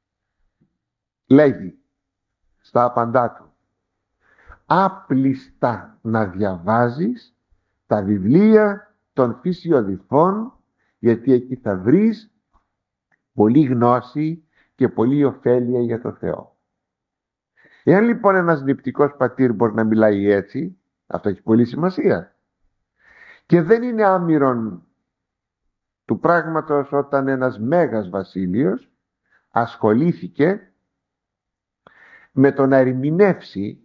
λέγει στα απαντά του: «Άπλιστα να διαβάζεις τα βιβλία των φυσιοδηφών, γιατί εκεί θα βρεις πολύ γνώση και πολύ ωφέλεια για το Θεό». Εάν λοιπόν ένας νηπτικός πατήρ μπορεί να μιλάει έτσι, αυτό έχει πολύ σημασία. Και δεν είναι άμυρον του πράγματος όταν ένας Μέγας Βασίλειος ασχολήθηκε με το να ερμηνεύσει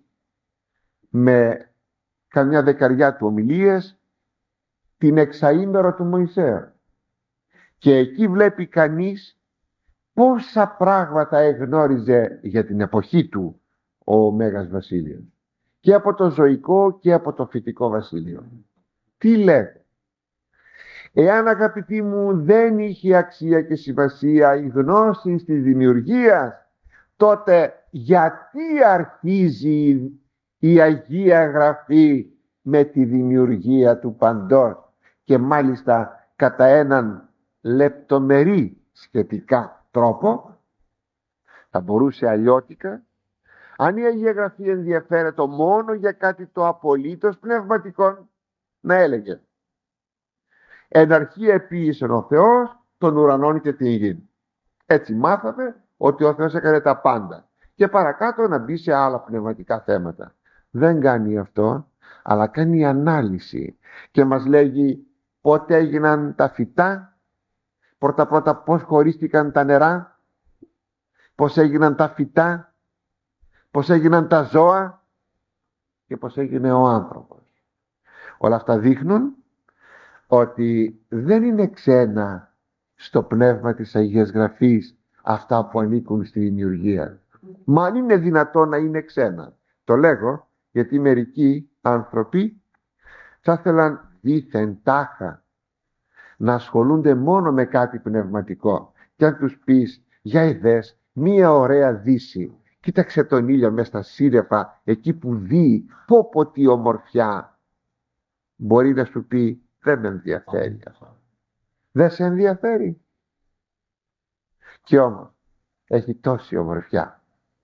με καμιά δεκαριά του ομιλίες την εξαήμερο του Μωυσέα. Και εκεί βλέπει κανείς πόσα πράγματα εγνώριζε για την εποχή του ο Μέγας Βασίλειος, και από το ζωικό και από το φυτικό βασίλειο. Τι λέγω? Εάν, αγαπητοί μου, δεν είχε αξία και σημασία η γνώση της δημιουργίας, τότε γιατί αρχίζει η Αγία Γραφή με τη δημιουργία του παντός, και μάλιστα κατά έναν λεπτομερή σχετικά τρόπο? Θα μπορούσε αλλιώτικα, αν η Αγία Γραφή ενδιαφέρεται μόνο για κάτι το απολύτως πνευματικό, να έλεγε: «Εν αρχή επίησεν ο Θεός των ουρανών και την γη». Έτσι μάθαμε ότι ο Θεός έκανε τα πάντα, και παρακάτω να μπει σε άλλα πνευματικά θέματα. Δεν κάνει αυτό, αλλά κάνει ανάλυση και μας λέγει πότε έγιναν τα φυτά, πρώτα πρώτα πώς χωρίστηκαν τα νερά, πώς έγιναν τα φυτά, πώς έγιναν τα ζώα και πώς έγινε ο άνθρωπος. Όλα αυτά δείχνουν ότι δεν είναι ξένα στο πνεύμα της Αγίας Γραφής αυτά που ανήκουν στη δημιουργία. Μα αν είναι δυνατόν να είναι ξένα? Το λέγω γιατί μερικοί άνθρωποι θα ήθελαν δήθεν τάχα να ασχολούνται μόνο με κάτι πνευματικό, και αν τους πεις για ειδές μία ωραία δύση, κοίταξε τον ήλιο μες στα σύννεφα εκεί που δει, πω πω τι ομορφιά, μπορεί να σου πει δεν με ενδιαφέρει αυτό. Δεν σε ενδιαφέρει? Και όμως έχει τόση ομορφιά.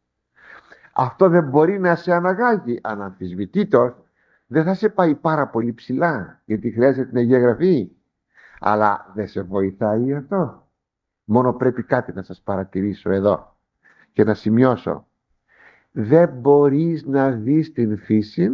Αυτό δεν μπορεί να σε αναγάγει? Αναμφισβητήτως δεν θα σε πάει πάρα πολύ ψηλά, γιατί χρειάζεται την Αγία Γραφή, αλλά δεν σε βοηθάει αυτό? Μόνο πρέπει κάτι να σας παρατηρήσω εδώ και να σημειώσω. Δεν μπορείς να δεις την φύση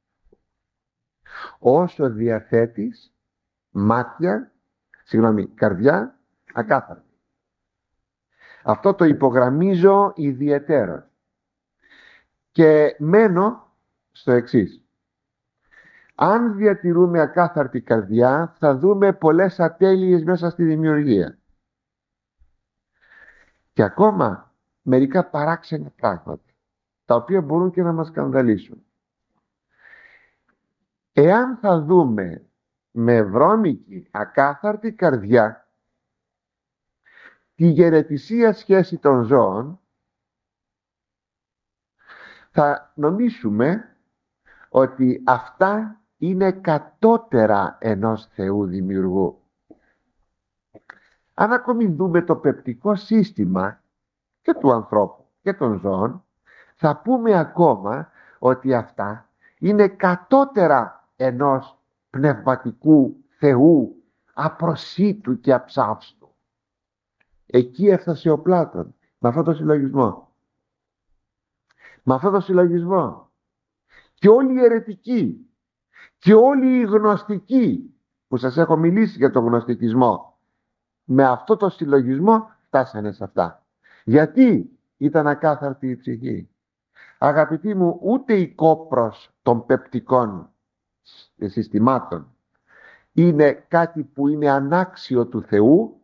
όσο διαθέτεις μάτια, συγγνώμη, καρδιά ακάθαρτη. Αυτό το υπογραμμίζω ιδιαιτέρως και μένω στο εξής. Αν διατηρούμε ακάθαρτη καρδιά, θα δούμε πολλές ατέλειες μέσα στη δημιουργία. Και ακόμα μερικά παράξενα πράγματα, τα οποία μπορούν και να μας σκανδαλίσουν. Εάν θα δούμε με βρώμικη ακάθαρτη καρδιά τη γενετησία σχέση των ζώων, θα νομίσουμε ότι αυτά είναι κατώτερα ενός Θεού δημιουργού. Αν ακόμη δούμε το πεπτικό σύστημα και του ανθρώπου και των ζώων, θα πούμε ακόμα ότι αυτά είναι κατώτερα ενός πνευματικού Θεού απροσίτου και αψάυστου. Εκεί έφτασε ο Πλάτων με αυτό το συλλογισμό. Με αυτό το συλλογισμό. Και όλοι οι αιρετικοί και όλοι οι γνωστικοί που σας έχω μιλήσει για τον γνωστικισμό, με αυτό το συλλογισμό φτάσανε σε αυτά. Γιατί ήταν ακάθαρτη η ψυχή. Αγαπητοί μου, ούτε η κόπρος των πεπτικών συστημάτων είναι κάτι που είναι ανάξιο του Θεού,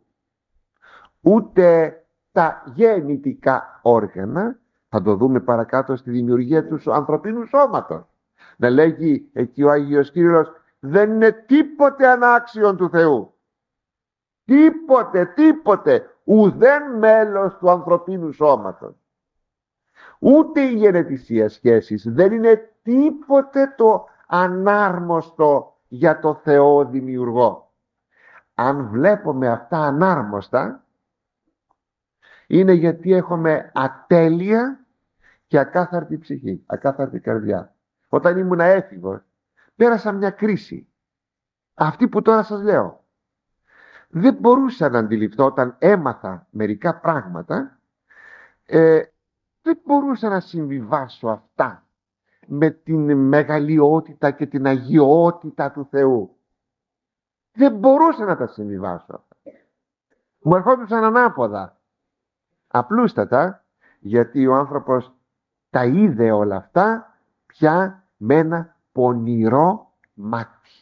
ούτε τα γεννητικά όργανα, θα το δούμε παρακάτω στη δημιουργία του ανθρωπίνου σώματος. Να λέγει εκεί ο Άγιος Κύριλλος, δεν είναι τίποτε ανάξιον του Θεού. Τίποτε, τίποτε, ουδέν μέλος του ανθρωπίνου σώματος. Ούτε η γενετησία σχέσης δεν είναι τίποτε το ανάρμοστο για το Θεό δημιουργό. Αν βλέπουμε αυτά ανάρμοστα, είναι γιατί έχουμε ατέλεια και ακάθαρτη ψυχή, ακάθαρτη καρδιά. Όταν ήμουν έφηβος, πέρασα μια κρίση. Αυτή που τώρα σας λέω. Δεν μπορούσα να αντιληφθώ όταν έμαθα μερικά πράγματα, ε, δεν μπορούσα να συμβιβάσω αυτά με την μεγαλειότητα και την αγιότητα του Θεού. Δεν μπορούσα να τα συμβιβάσω αυτά. Μου ερχόντουσαν ανάποδα. Απλούστατα, γιατί ο άνθρωπος τα είδε όλα αυτά πια με ένα πονηρό μάτι.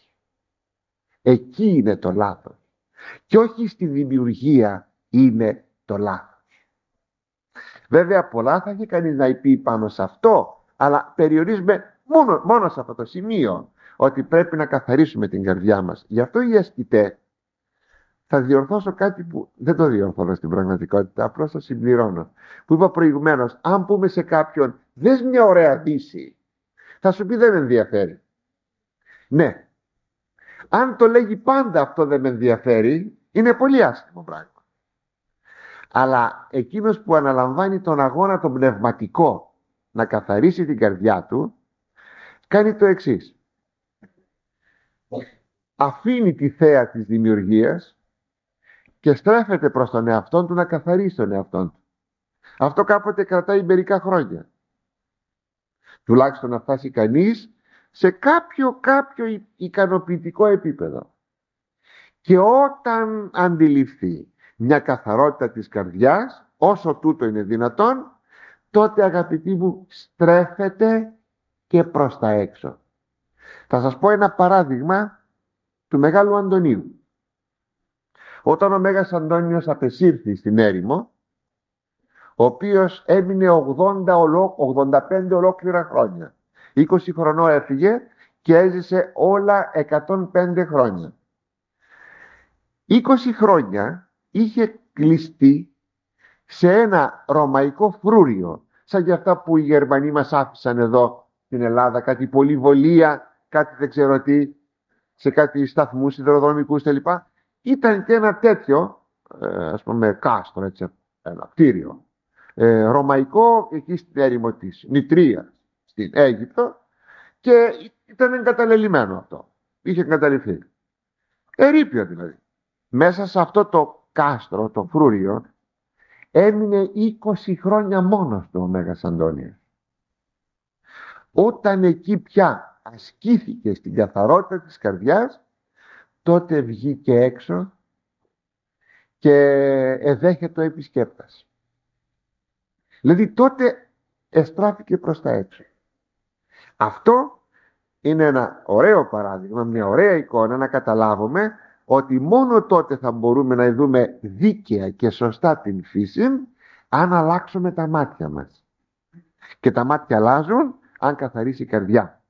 Εκεί είναι το λάθος. Και όχι στη δημιουργία είναι το λάθος. Βέβαια πολλά θα είχε κανείς να πει πάνω σε αυτό, αλλά περιορίζουμε μόνο, μόνο σε αυτό το σημείο, ότι πρέπει να καθαρίσουμε την καρδιά μας. Γι' αυτό οι ασκητές, θα διορθώσω κάτι που δεν το διορθώνω στην πραγματικότητα, απλώς το συμπληρώνω. Που είπα προηγουμένως, αν πούμε σε κάποιον, δες μια ωραία δύση, θα σου πει δεν με ενδιαφέρει. Ναι. Αν το λέγει πάντα αυτό δεν με ενδιαφέρει, είναι πολύ άσχημο πράγμα. Αλλά εκείνος που αναλαμβάνει τον αγώνα τον πνευματικό να καθαρίσει την καρδιά του, κάνει το εξής. Αφήνει τη θέα της δημιουργίας και στρέφεται προς τον εαυτόν του να καθαρίσει τον εαυτόν του. Αυτό κάποτε κρατάει μερικά χρόνια. Τουλάχιστον να φτάσει κανείς σε κάποιο, κάποιο ικανοποιητικό επίπεδο. Και όταν αντιληφθεί μια καθαρότητα της καρδιάς, όσο τούτο είναι δυνατόν, τότε αγαπητοί μου στρέφεται και προς τα έξω. Θα σας πω ένα παράδειγμα του Μεγάλου Αντωνίου. Όταν ο Μέγας Αντώνιος απεσύρθη στην έρημο, ο οποίος έμεινε ογδόντα, ογδόντα πέντε ολόκληρα χρόνια. είκοσι χρονών έφυγε και έζησε όλα εκατόν πέντε χρόνια. είκοσι χρόνια είχε κλειστεί σε ένα ρωμαϊκό φρούριο, σαν για αυτά που οι Γερμανοί μας άφησαν εδώ στην Ελλάδα, κάτι πολυβολία, κάτι δεν ξέρω τι, σε κάτι σταθμούς σιδηροδρομικούς κλπ. Ήταν και ένα τέτοιο, ε, ας πούμε, κάστρο, έτσι, ένα κτίριο, ε, ρωμαϊκό εκεί στην έρημο της Νητρίας, στην Αίγυπτο, και ήταν εγκαταλελειμμένο αυτό. Είχε εγκαταλειφθεί. Ερείπιο δηλαδή. Μέσα σε αυτό το κάστρο, το φρούριο, έμεινε είκοσι χρόνια μόνος του ο Μέγας Αντώνιος. Όταν εκεί πια ασκήθηκε στην καθαρότητα της καρδιάς, τότε βγήκε έξω και εδέχεται ο επισκέπτας. Δηλαδή τότε εστράφηκε προς τα έξω. Αυτό είναι ένα ωραίο παράδειγμα, μια ωραία εικόνα να καταλάβουμε ότι μόνο τότε θα μπορούμε να δούμε δίκαια και σωστά την φύση αν αλλάξουμε τα μάτια μας. Και τα μάτια αλλάζουν αν καθαρίσει η καρδιά.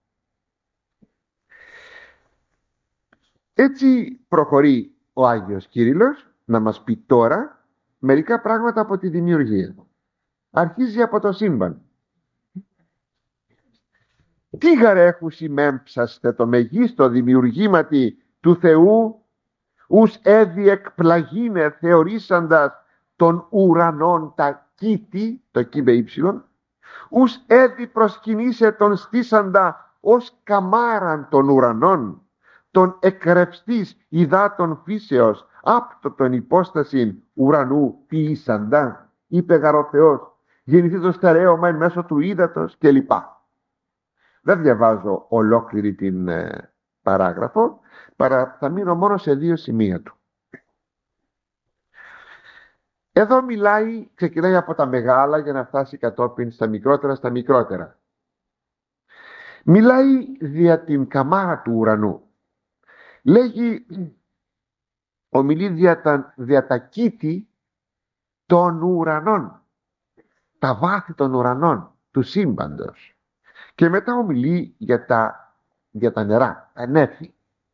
Έτσι προχωρεί ο Άγιος Κύριλλος να μας πει τώρα μερικά πράγματα από τη δημιουργία. Αρχίζει από το σύμπαν. Τι γαρέχουσι μέμψαστε το μεγίστο δημιουργήματι του Θεού, ους έδι εκπλαγίνε θεωρήσαντας των ουρανών τα κήτη, το κύ με ύψιλον, ους έδι προσκυνήσε τον στήσαντα ως καμάραν των ουρανών, τον εκρευστής υδάτων φύσεως, άπτο τον υπόστασιν ουρανού ποιήσαντα, είπε γαρ ο Θεός, γεννηθεί το στερέωμα εν μέσω του ύδατος κλπ. Δεν διαβάζω ολόκληρη την ε, παράγραφο, παρά θα μείνω μόνο σε δύο σημεία του. Εδώ μιλάει, ξεκινάει από τα μεγάλα για να φτάσει κατόπιν στα μικρότερα, στα μικρότερα. Μιλάει δια την καμάρα του ουρανού. Λέγει, ομιλεί δια τα, δια τα κήτη των ουρανών, τα βάθη των ουρανών, του σύμπαντος. Και μετά ομιλεί για τα, για τα νερά, τα νέφη.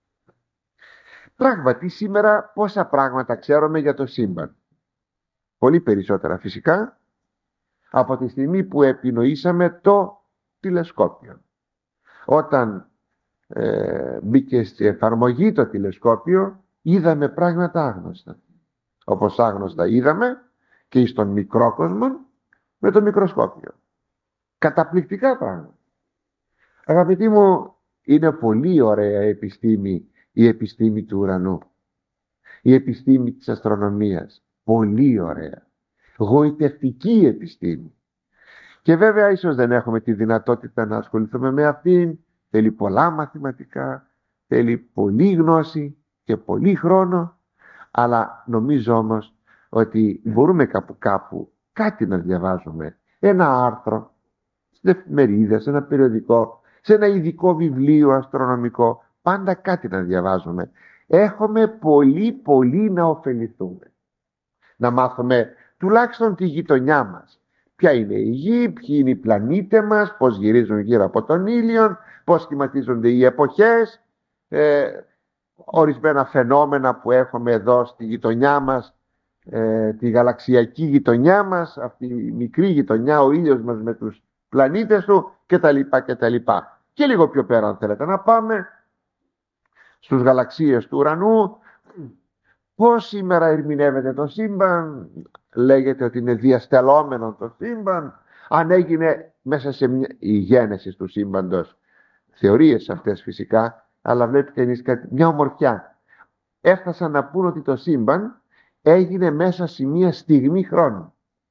Πράγματι σήμερα πόσα πράγματα ξέρουμε για το σύμπαν. Πολύ περισσότερα φυσικά από τη στιγμή που επινοήσαμε το τηλεσκόπιο. Όταν ε, μπήκε στη εφαρμογή το τηλεσκόπιο, είδαμε πράγματα άγνωστα. Όπως άγνωστα είδαμε και στον μικρό κόσμο με το μικροσκόπιο. Καταπληκτικά πράγματα. Αγαπητοί μου, είναι πολύ ωραία η επιστήμη, η επιστήμη του ουρανού, η επιστήμη της αστρονομίας. Πολύ ωραία, γοητευτική επιστήμη. Και βέβαια ίσως δεν έχουμε τη δυνατότητα να ασχοληθούμε με αυτήν. Θέλει πολλά μαθηματικά, θέλει πολλή γνώση και πολύ χρόνο, αλλά νομίζω όμως ότι μπορούμε κάπου κάπου κάτι να διαβάζουμε. Ένα άρθρο στην εφημερίδα, σε ένα περιοδικό, σε ένα ειδικό βιβλίο αστρονομικό, πάντα κάτι να διαβάζουμε. Έχουμε πολύ πολύ να ωφεληθούμε. Να μάθουμε τουλάχιστον τη γειτονιά μας. Ποια είναι η γη, ποιοι είναι οι πλανήτες μας, πώς γυρίζουν γύρω από τον ήλιο, πώς σχηματίζονται οι εποχές, ε, ορισμένα φαινόμενα που έχουμε εδώ στη γειτονιά μας, ε, τη γαλαξιακή γειτονιά μας, αυτή η μικρή γειτονιά, ο ήλιος μας με τους πλανήτες του κτλ. κτλ. Και λίγο πιο πέρα αν θέλετε να πάμε στους γαλαξίες του ουρανού. Πώς σήμερα ερμηνεύεται το σύμπαν? Λέγεται ότι είναι διαστελόμενο το σύμπαν. Αν έγινε μέσα σε μια... η γένεση του σύμπαντος, θεωρίες αυτές φυσικά, αλλά βλέπει κανείς κάτι, μια ομορφιά. Έφτασαν να πούν ότι το σύμπαν έγινε μέσα σε μια στιγμή χρόνου.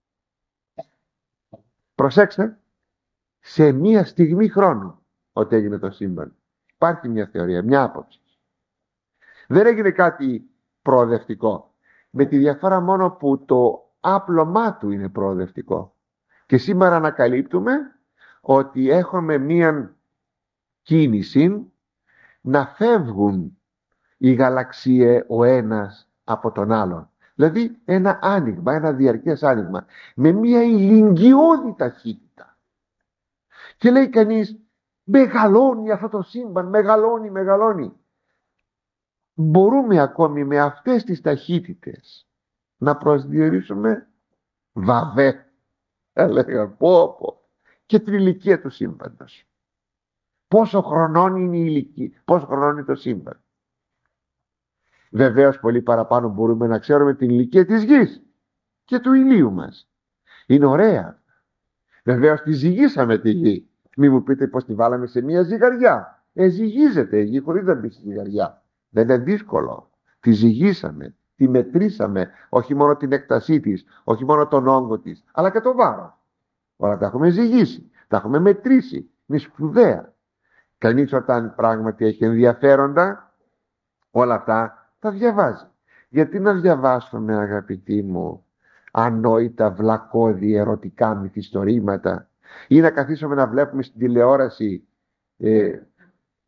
Προσέξτε, σε μια στιγμή χρόνου ότι έγινε το σύμπαν. Υπάρχει μια θεωρία, μια άποψη. Δεν έγινε κάτι προοδευτικό, με τη διαφορά μόνο που το άπλωμά του είναι προοδευτικό. Και σήμερα ανακαλύπτουμε ότι έχουμε μία κίνηση να φεύγουν οι γαλαξίες ο ένας από τον άλλον. Δηλαδή ένα άνοιγμα, ένα διαρκές άνοιγμα, με μία ηλικιώδη ταχύτητα. Και λέει κανείς, μεγαλώνει αυτό το σύμπαν, μεγαλώνει, μεγαλώνει. Μπορούμε ακόμη με αυτές τις ταχύτητες να προσδιορίσουμε βαβέ, έλεγα, πω πω, και την ηλικία του σύμπαντος. Πόσο χρονών είναι η ηλικία, πόσο χρονών είναι το σύμπαν. Βεβαίως πολύ παραπάνω μπορούμε να ξέρουμε την ηλικία της γης και του ηλίου μας. Είναι ωραία. Βεβαίως τη ζυγίσαμε τη γη. Μη μου πείτε πως τη βάλαμε σε μια ζυγαριά. Ε, ζυγίζεται η γη χωρίς να μπει στη ζυγαριά. Δεν είναι δύσκολο. Τη ζυγίσαμε, τη μετρήσαμε, όχι μόνο την έκτασή της, όχι μόνο τον όγκο της, αλλά και το βάρος. Όλα τα έχουμε ζυγίσει, τα έχουμε μετρήσει. Είναι σπουδαία. Κανείς όταν πράγματι έχει ενδιαφέροντα, όλα αυτά τα διαβάζει. Γιατί να διαβάσουμε, αγαπητοί μου, ανόητα, βλακώδη, ερωτικά μυθιστορήματα, ή να καθίσουμε να βλέπουμε στην τηλεόραση ε,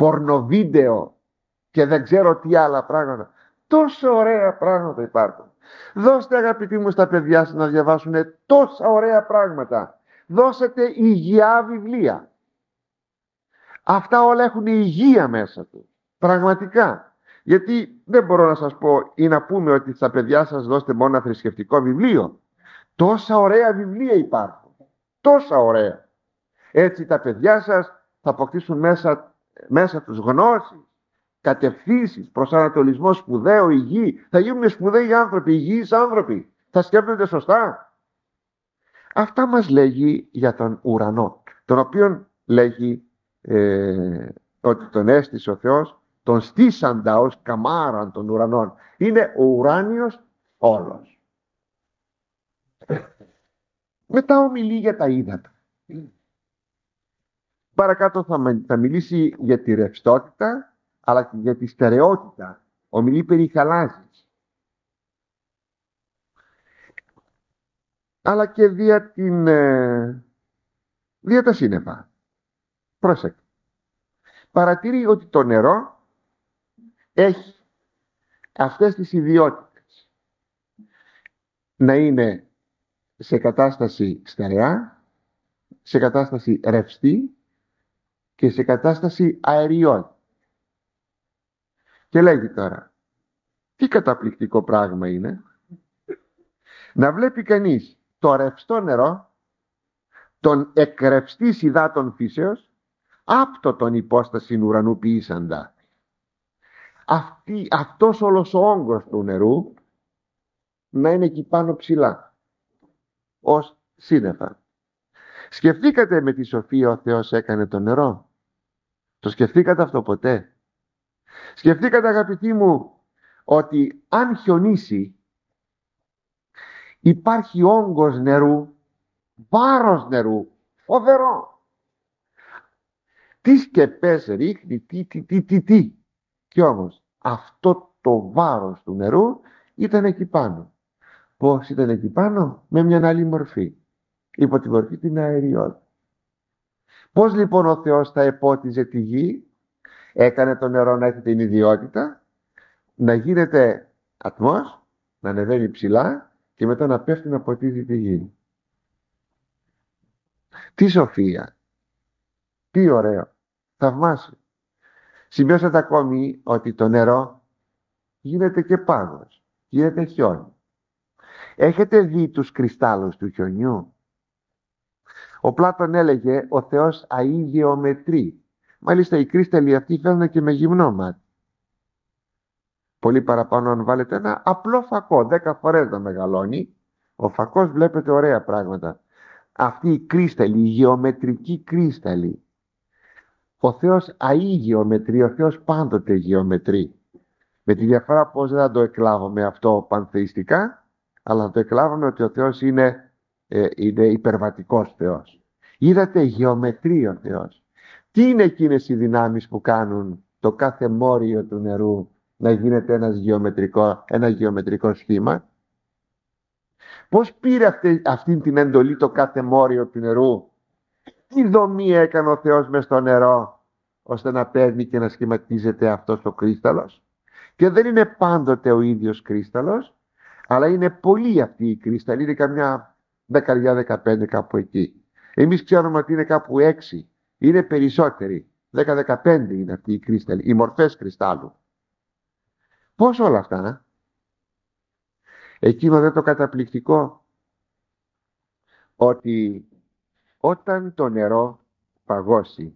πορνοβίντεο και δεν ξέρω τι άλλα πράγματα. Τόσα ωραία πράγματα υπάρχουν. Δώστε, αγαπητοί μου, στα παιδιά σας να διαβάσουν τόσα ωραία πράγματα. Δώσετε υγεία βιβλία. Αυτά όλα έχουν υγεία μέσα του. Πραγματικά. Γιατί δεν μπορώ να σας πω ή να πούμε ότι στα παιδιά σας δώστε μόνο ένα θρησκευτικό βιβλίο. Τόσα ωραία βιβλία υπάρχουν. Τόσα ωραία. Έτσι τα παιδιά σας θα αποκτήσουν μέσα, μέσα τους γνώσεις, κατευθύνσεις, προσανατολισμό σπουδαίο, υγιή. Θα γίνουν σπουδαίοι άνθρωποι, υγιείς άνθρωποι. Θα σκέφτονται σωστά. Αυτά μας λέγει για τον ουρανό, τον οποίον λέγει ε, ότι τον έστησε ο Θεός, τον στήσαντα ως καμάραν των ουρανών. Είναι ο ουράνιος όλος. Μετά ομιλεί για τα ύδατα. Παρακάτω θα, θα μιλήσει για τη ρευστότητα, αλλά και για τη στερεότητα. Ομιλεί περί χαλάζης. Αλλά και δια, την, ε, δια τα σύννεφα. Πρόσεχε. Παρατηρεί ότι το νερό έχει αυτές τις ιδιότητες. Να είναι σε κατάσταση στερεά, σε κατάσταση ρευστή και σε κατάσταση αεριών. Και λέγει τώρα, τι καταπληκτικό πράγμα είναι να βλέπει κανείς το ρευστό νερό, τον εκρευστής υδάτων φύσεως, άπτο τον υπόσταση ουρανού ποιήσαντα. Αυτή, αυτός όλος ο όγκος του νερού να είναι εκεί πάνω ψηλά, ως σύννεφα. Σκεφτήκατε με τη σοφία ο Θεός έκανε το νερό? Το σκεφτήκατε αυτό ποτέ? Σκεφτήκατε, αγαπητοί μου, ότι αν χιονίσει υπάρχει όγκος νερού, βάρος νερού, φοβερό. Τι σκεπές ρίχνει, τι, τι, τι, τι, τι. Κι όμως αυτό το βάρος του νερού ήταν εκεί πάνω. Πώς ήταν εκεί πάνω? Με μια άλλη μορφή. Υπό τη μορφή την αεριών. Πώς λοιπόν ο Θεός θα επότιζε τη γη? Έκανε το νερό να έχει την ιδιότητα να γίνεται ατμός, να ανεβαίνει ψηλά και μετά να πέφτει να ποτίζει τη γη. Τι σοφία, τι ωραίο, θαυμάσιο. Σημειώσατε ακόμη ότι το νερό γίνεται και πάγος, γίνεται χιόνι. Έχετε δει τους κρυστάλλους του χιονιού? Ο Πλάτων έλεγε ο Θεός αεί γεωμετρεί. Μάλιστα οι κρύσταλλοι αυτοί φαίνονται και με γυμνό μάτι. Πολύ παραπάνω αν βάλετε ένα απλό φακό, δέκα φορές να μεγαλώνει, ο φακός βλέπετε ωραία πράγματα. Αυτοί οι κρύσταλλοι, οι γεωμετρικοί κρύσταλλοι. Ο Θεός αεί γεωμετρεί, ο Θεός πάντοτε γεωμετρεί. Με τη διαφορά πως δεν θα το εκλάβουμε αυτό πανθεϊστικά, αλλά θα το εκλάβουμε ότι ο Θεός είναι, ε, είναι υπερβατικός Θεός. Είδατε, γεωμετρεί ο Θεός. Τι είναι εκείνες οι δυνάμεις που κάνουν το κάθε μόριο του νερού να γίνεται ένας γεωμετρικό, ένα γεωμετρικό σχήμα? Πώς πήρε αυτή, αυτή την εντολή το κάθε μόριο του νερού? Τι δομή έκανε ο Θεός μες στο νερό ώστε να παίρνει και να σχηματίζεται αυτός ο κρύσταλλος? Και δεν είναι πάντοτε ο ίδιος κρύσταλλος, αλλά είναι πολλοί αυτοί οι κρύσταλλοι, είναι καμιά δεκαριά, δεκαπέντε κάπου εκεί. Εμείς ξέρουμε ότι είναι κάπου έξι, είναι περισσότεροι, δέκα δεκαπέντε είναι αυτοί οι κρύσταλλοι, οι μορφές κρυστάλλου. Πώς όλα αυτά? Εκείνο δεν το καταπληκτικό, ότι όταν το νερό παγώσει,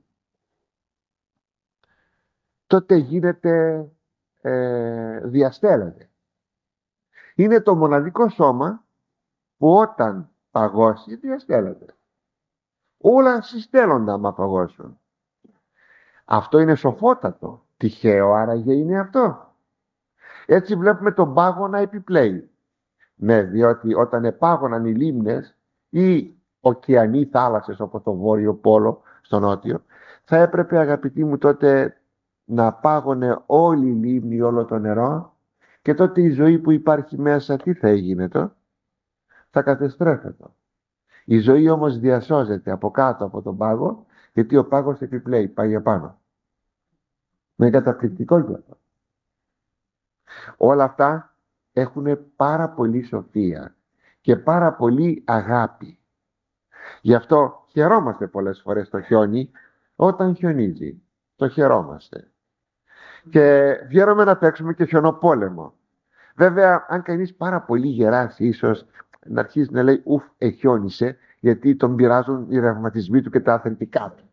τότε γίνεται, ε, διαστέλλεται. Είναι το μοναδικό σώμα που όταν παγώσει διαστέλλεται. Όλα συστέλλονται άμα παγώσουν. Αυτό είναι σοφότατο. Τυχαίο άραγε είναι αυτό? Έτσι βλέπουμε τον πάγο να επιπλέει. Ναι, διότι όταν επάγωναν οι λίμνες ή ωκεανοί θάλασσες όπως το Βόρειο Πόλο στο Νότιο, θα έπρεπε, αγαπητοί μου, τότε να πάγωνε όλη η λίμνη, όλο το νερό, και τότε η ζωή που υπάρχει μέσα τι θα έγινε το? Θα κατεστρέφεται. Η ζωή όμως διασώζεται από κάτω από τον πάγο, γιατί ο πάγος επιπλέει, πάει επάνω. Είναι καταπληκτικό για αυτό. Όλα αυτά έχουν πάρα πολύ σοφία και πάρα πολύ αγάπη. Γι' αυτό χαιρόμαστε πολλές φορές το χιόνι. Όταν χιονίζει το χαιρόμαστε και βγαίνουμε να παίξουμε και χιονοπόλεμο. Βέβαια, αν κανείς πάρα πολύ γεράσει, ίσως να αρχίσει να λέει ουφ, εχιόνισε, γιατί τον πειράζουν οι ρευματισμοί του και τα αθλητικά του.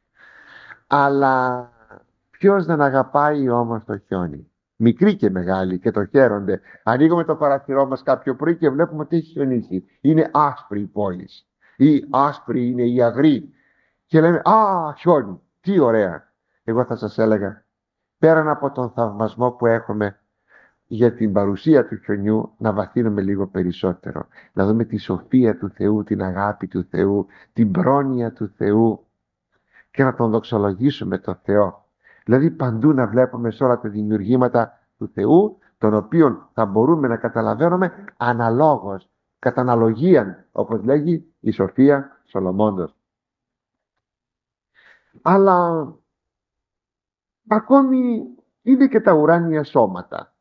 Αλλά ποιος δεν αγαπάει όμως το χιόνι? Μικροί και μεγάλοι, και το χαίρονται. Ανοίγουμε το παραθυρό μας κάποιο πρωί και βλέπουμε ότι έχει χιονίσει. Είναι άσπρη η πόλη, ή άσπρη είναι η αγρή, και λέμε α, χιόνι, τι ωραία. Εγώ θα σας έλεγα, πέραν από τον θαυμασμό που έχουμε για την παρουσία του χιονιού, να βαθύνουμε λίγο περισσότερο, να δούμε τη σοφία του Θεού, την αγάπη του Θεού, την πρόνοια του Θεού, και να τον δοξολογήσουμε τον Θεό. Δηλαδή παντού να βλέπουμε σε όλα τα δημιουργήματα του Θεού, τον οποίον θα μπορούμε να καταλαβαίνουμε αναλόγως, κατά αναλογίαν, όπως λέγει η Σοφία Σολομώντος. Αλλά ακόμη είναι και τα ουράνια σώματα.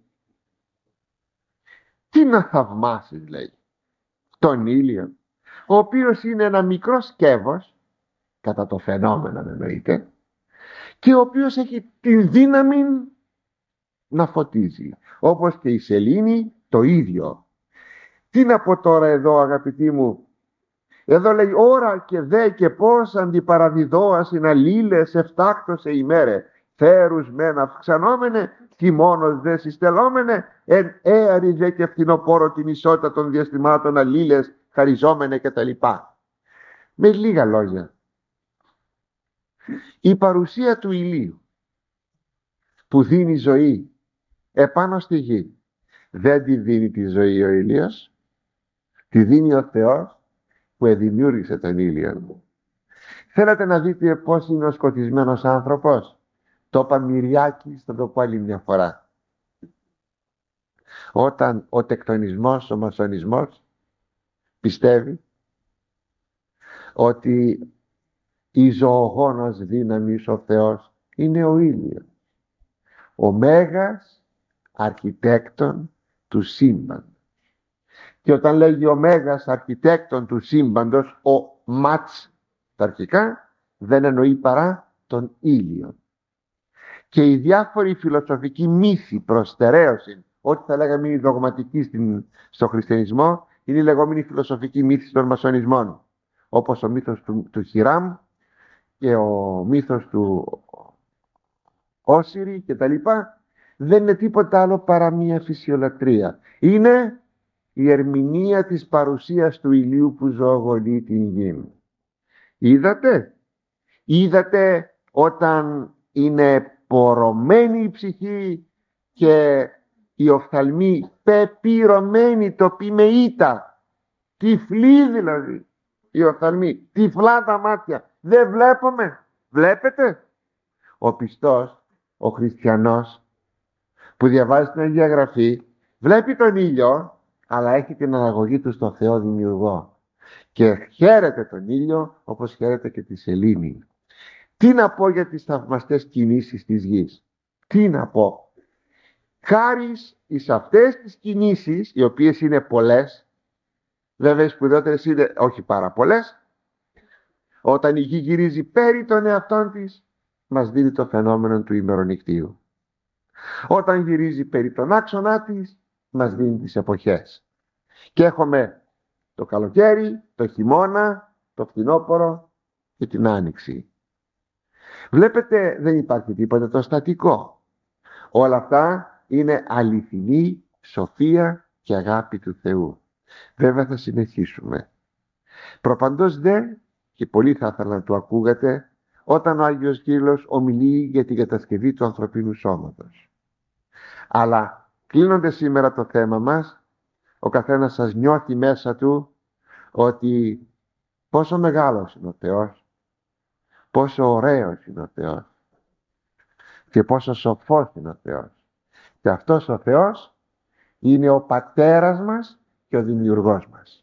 Τι να θαυμάσεις, λέει, τον ήλιο, ο οποίος είναι ένα μικρό σκεύος, κατά το φαινόμενο εννοείται, και ο οποίος έχει την δύναμη να φωτίζει, όπως και η σελήνη το ίδιο. Τι να πω τώρα εδώ, αγαπητοί μου? Εδώ λέει ώρα και δε και πώς αντιπαραδιδώας είναι αλλήλες εφτάκτος σε ημέρε, θέρους μεν αυξανόμενε, χειμώνος δε συστελόμενε, εν έαρη δε και φθινοπόρο την ισότητα των διαστημάτων αλλήλες χαριζόμενε κτλ. Με λίγα λόγια, η παρουσία του ηλίου που δίνει ζωή επάνω στη γη, δεν τη δίνει τη ζωή ο ήλιος, τη δίνει ο Θεός που εδημιούργησε τον ήλιο. Θέλετε να δείτε πώς είναι ο σκοτισμένος άνθρωπος? Το είπα Μυριάκης, θα το πω άλλη μια φορά. Όταν ο τεκτονισμός, ο μασονισμός πιστεύει ότι η ζωογόνος δύναμης ο Θεός είναι ο ήλιος, ο μέγας αρχιτέκτον του σύμπαντος. Και όταν λέγει ο μέγας αρχιτέκτον του σύμπαντος, ο Ματς τα αρχικά, δεν εννοεί παρά τον ήλιο. Και οι διάφοροι φιλοσοφικοί μύθοι προς στερέωση, ό,τι θα λέγαμε είναι δογματική στην, στο χριστιανισμό, είναι η λεγόμενη φιλοσοφική μύθη των μασονισμών, όπως ο μύθος του, του Χιράμ και ο μύθος του Όσιρη και τα λοιπά, δεν είναι τίποτα άλλο παρά μια φυσιολατρία. Είναι η ερμηνεία της παρουσίας του ηλίου που ζωογονεί την γη. Είδατε, είδατε όταν είναι πορωμένη η ψυχή και η οφθαλμή πεπυρωμένη, το πει με ήττα, τυφλή δηλαδή η οφθαλμή, τυφλά τα μάτια, δεν βλέπουμε, βλέπετε? Ο πιστός, ο χριστιανός που διαβάζει την Αγία Γραφή, βλέπει τον ήλιο, αλλά έχει την αναγωγή του στο Θεό δημιουργό και χαίρεται τον ήλιο όπως χαίρεται και τη σελήνη. Τι να πω για τις θαυμαστές κινήσεις της γης? Τι να πω? Χάρη εις αυτές τις κινήσεις, οι οποίες είναι πολλές, βέβαια οι σπουδαιότερες είναι όχι πάρα πολλές, όταν η γη γυρίζει περί των εαυτών της, μας δίνει το φαινόμενο του ημερονυχτίου. Όταν γυρίζει περί τον άξονά της, μας δίνει τις εποχές. Και έχουμε το καλοκαίρι, το χειμώνα, το φθινόπωρο και την άνοιξη. Βλέπετε, δεν υπάρχει τίποτα το στατικό. Όλα αυτά είναι αληθινή σοφία και αγάπη του Θεού. Βέβαια θα συνεχίσουμε. Προπαντός δε, και πολύ θα ήθελα να το ακούγατε, όταν ο Άγιος Κύριλλος ομιλεί για την κατασκευή του ανθρωπίνου σώματος. Αλλά κλείνοντας σήμερα το θέμα μας, ο καθένας σας νιώθει μέσα του ότι πόσο μεγάλος είναι ο Θεός, πόσο ωραίος είναι ο Θεός και πόσο σοφός είναι ο Θεός. Και αυτός ο Θεός είναι ο πατέρας μας και ο δημιουργός μας.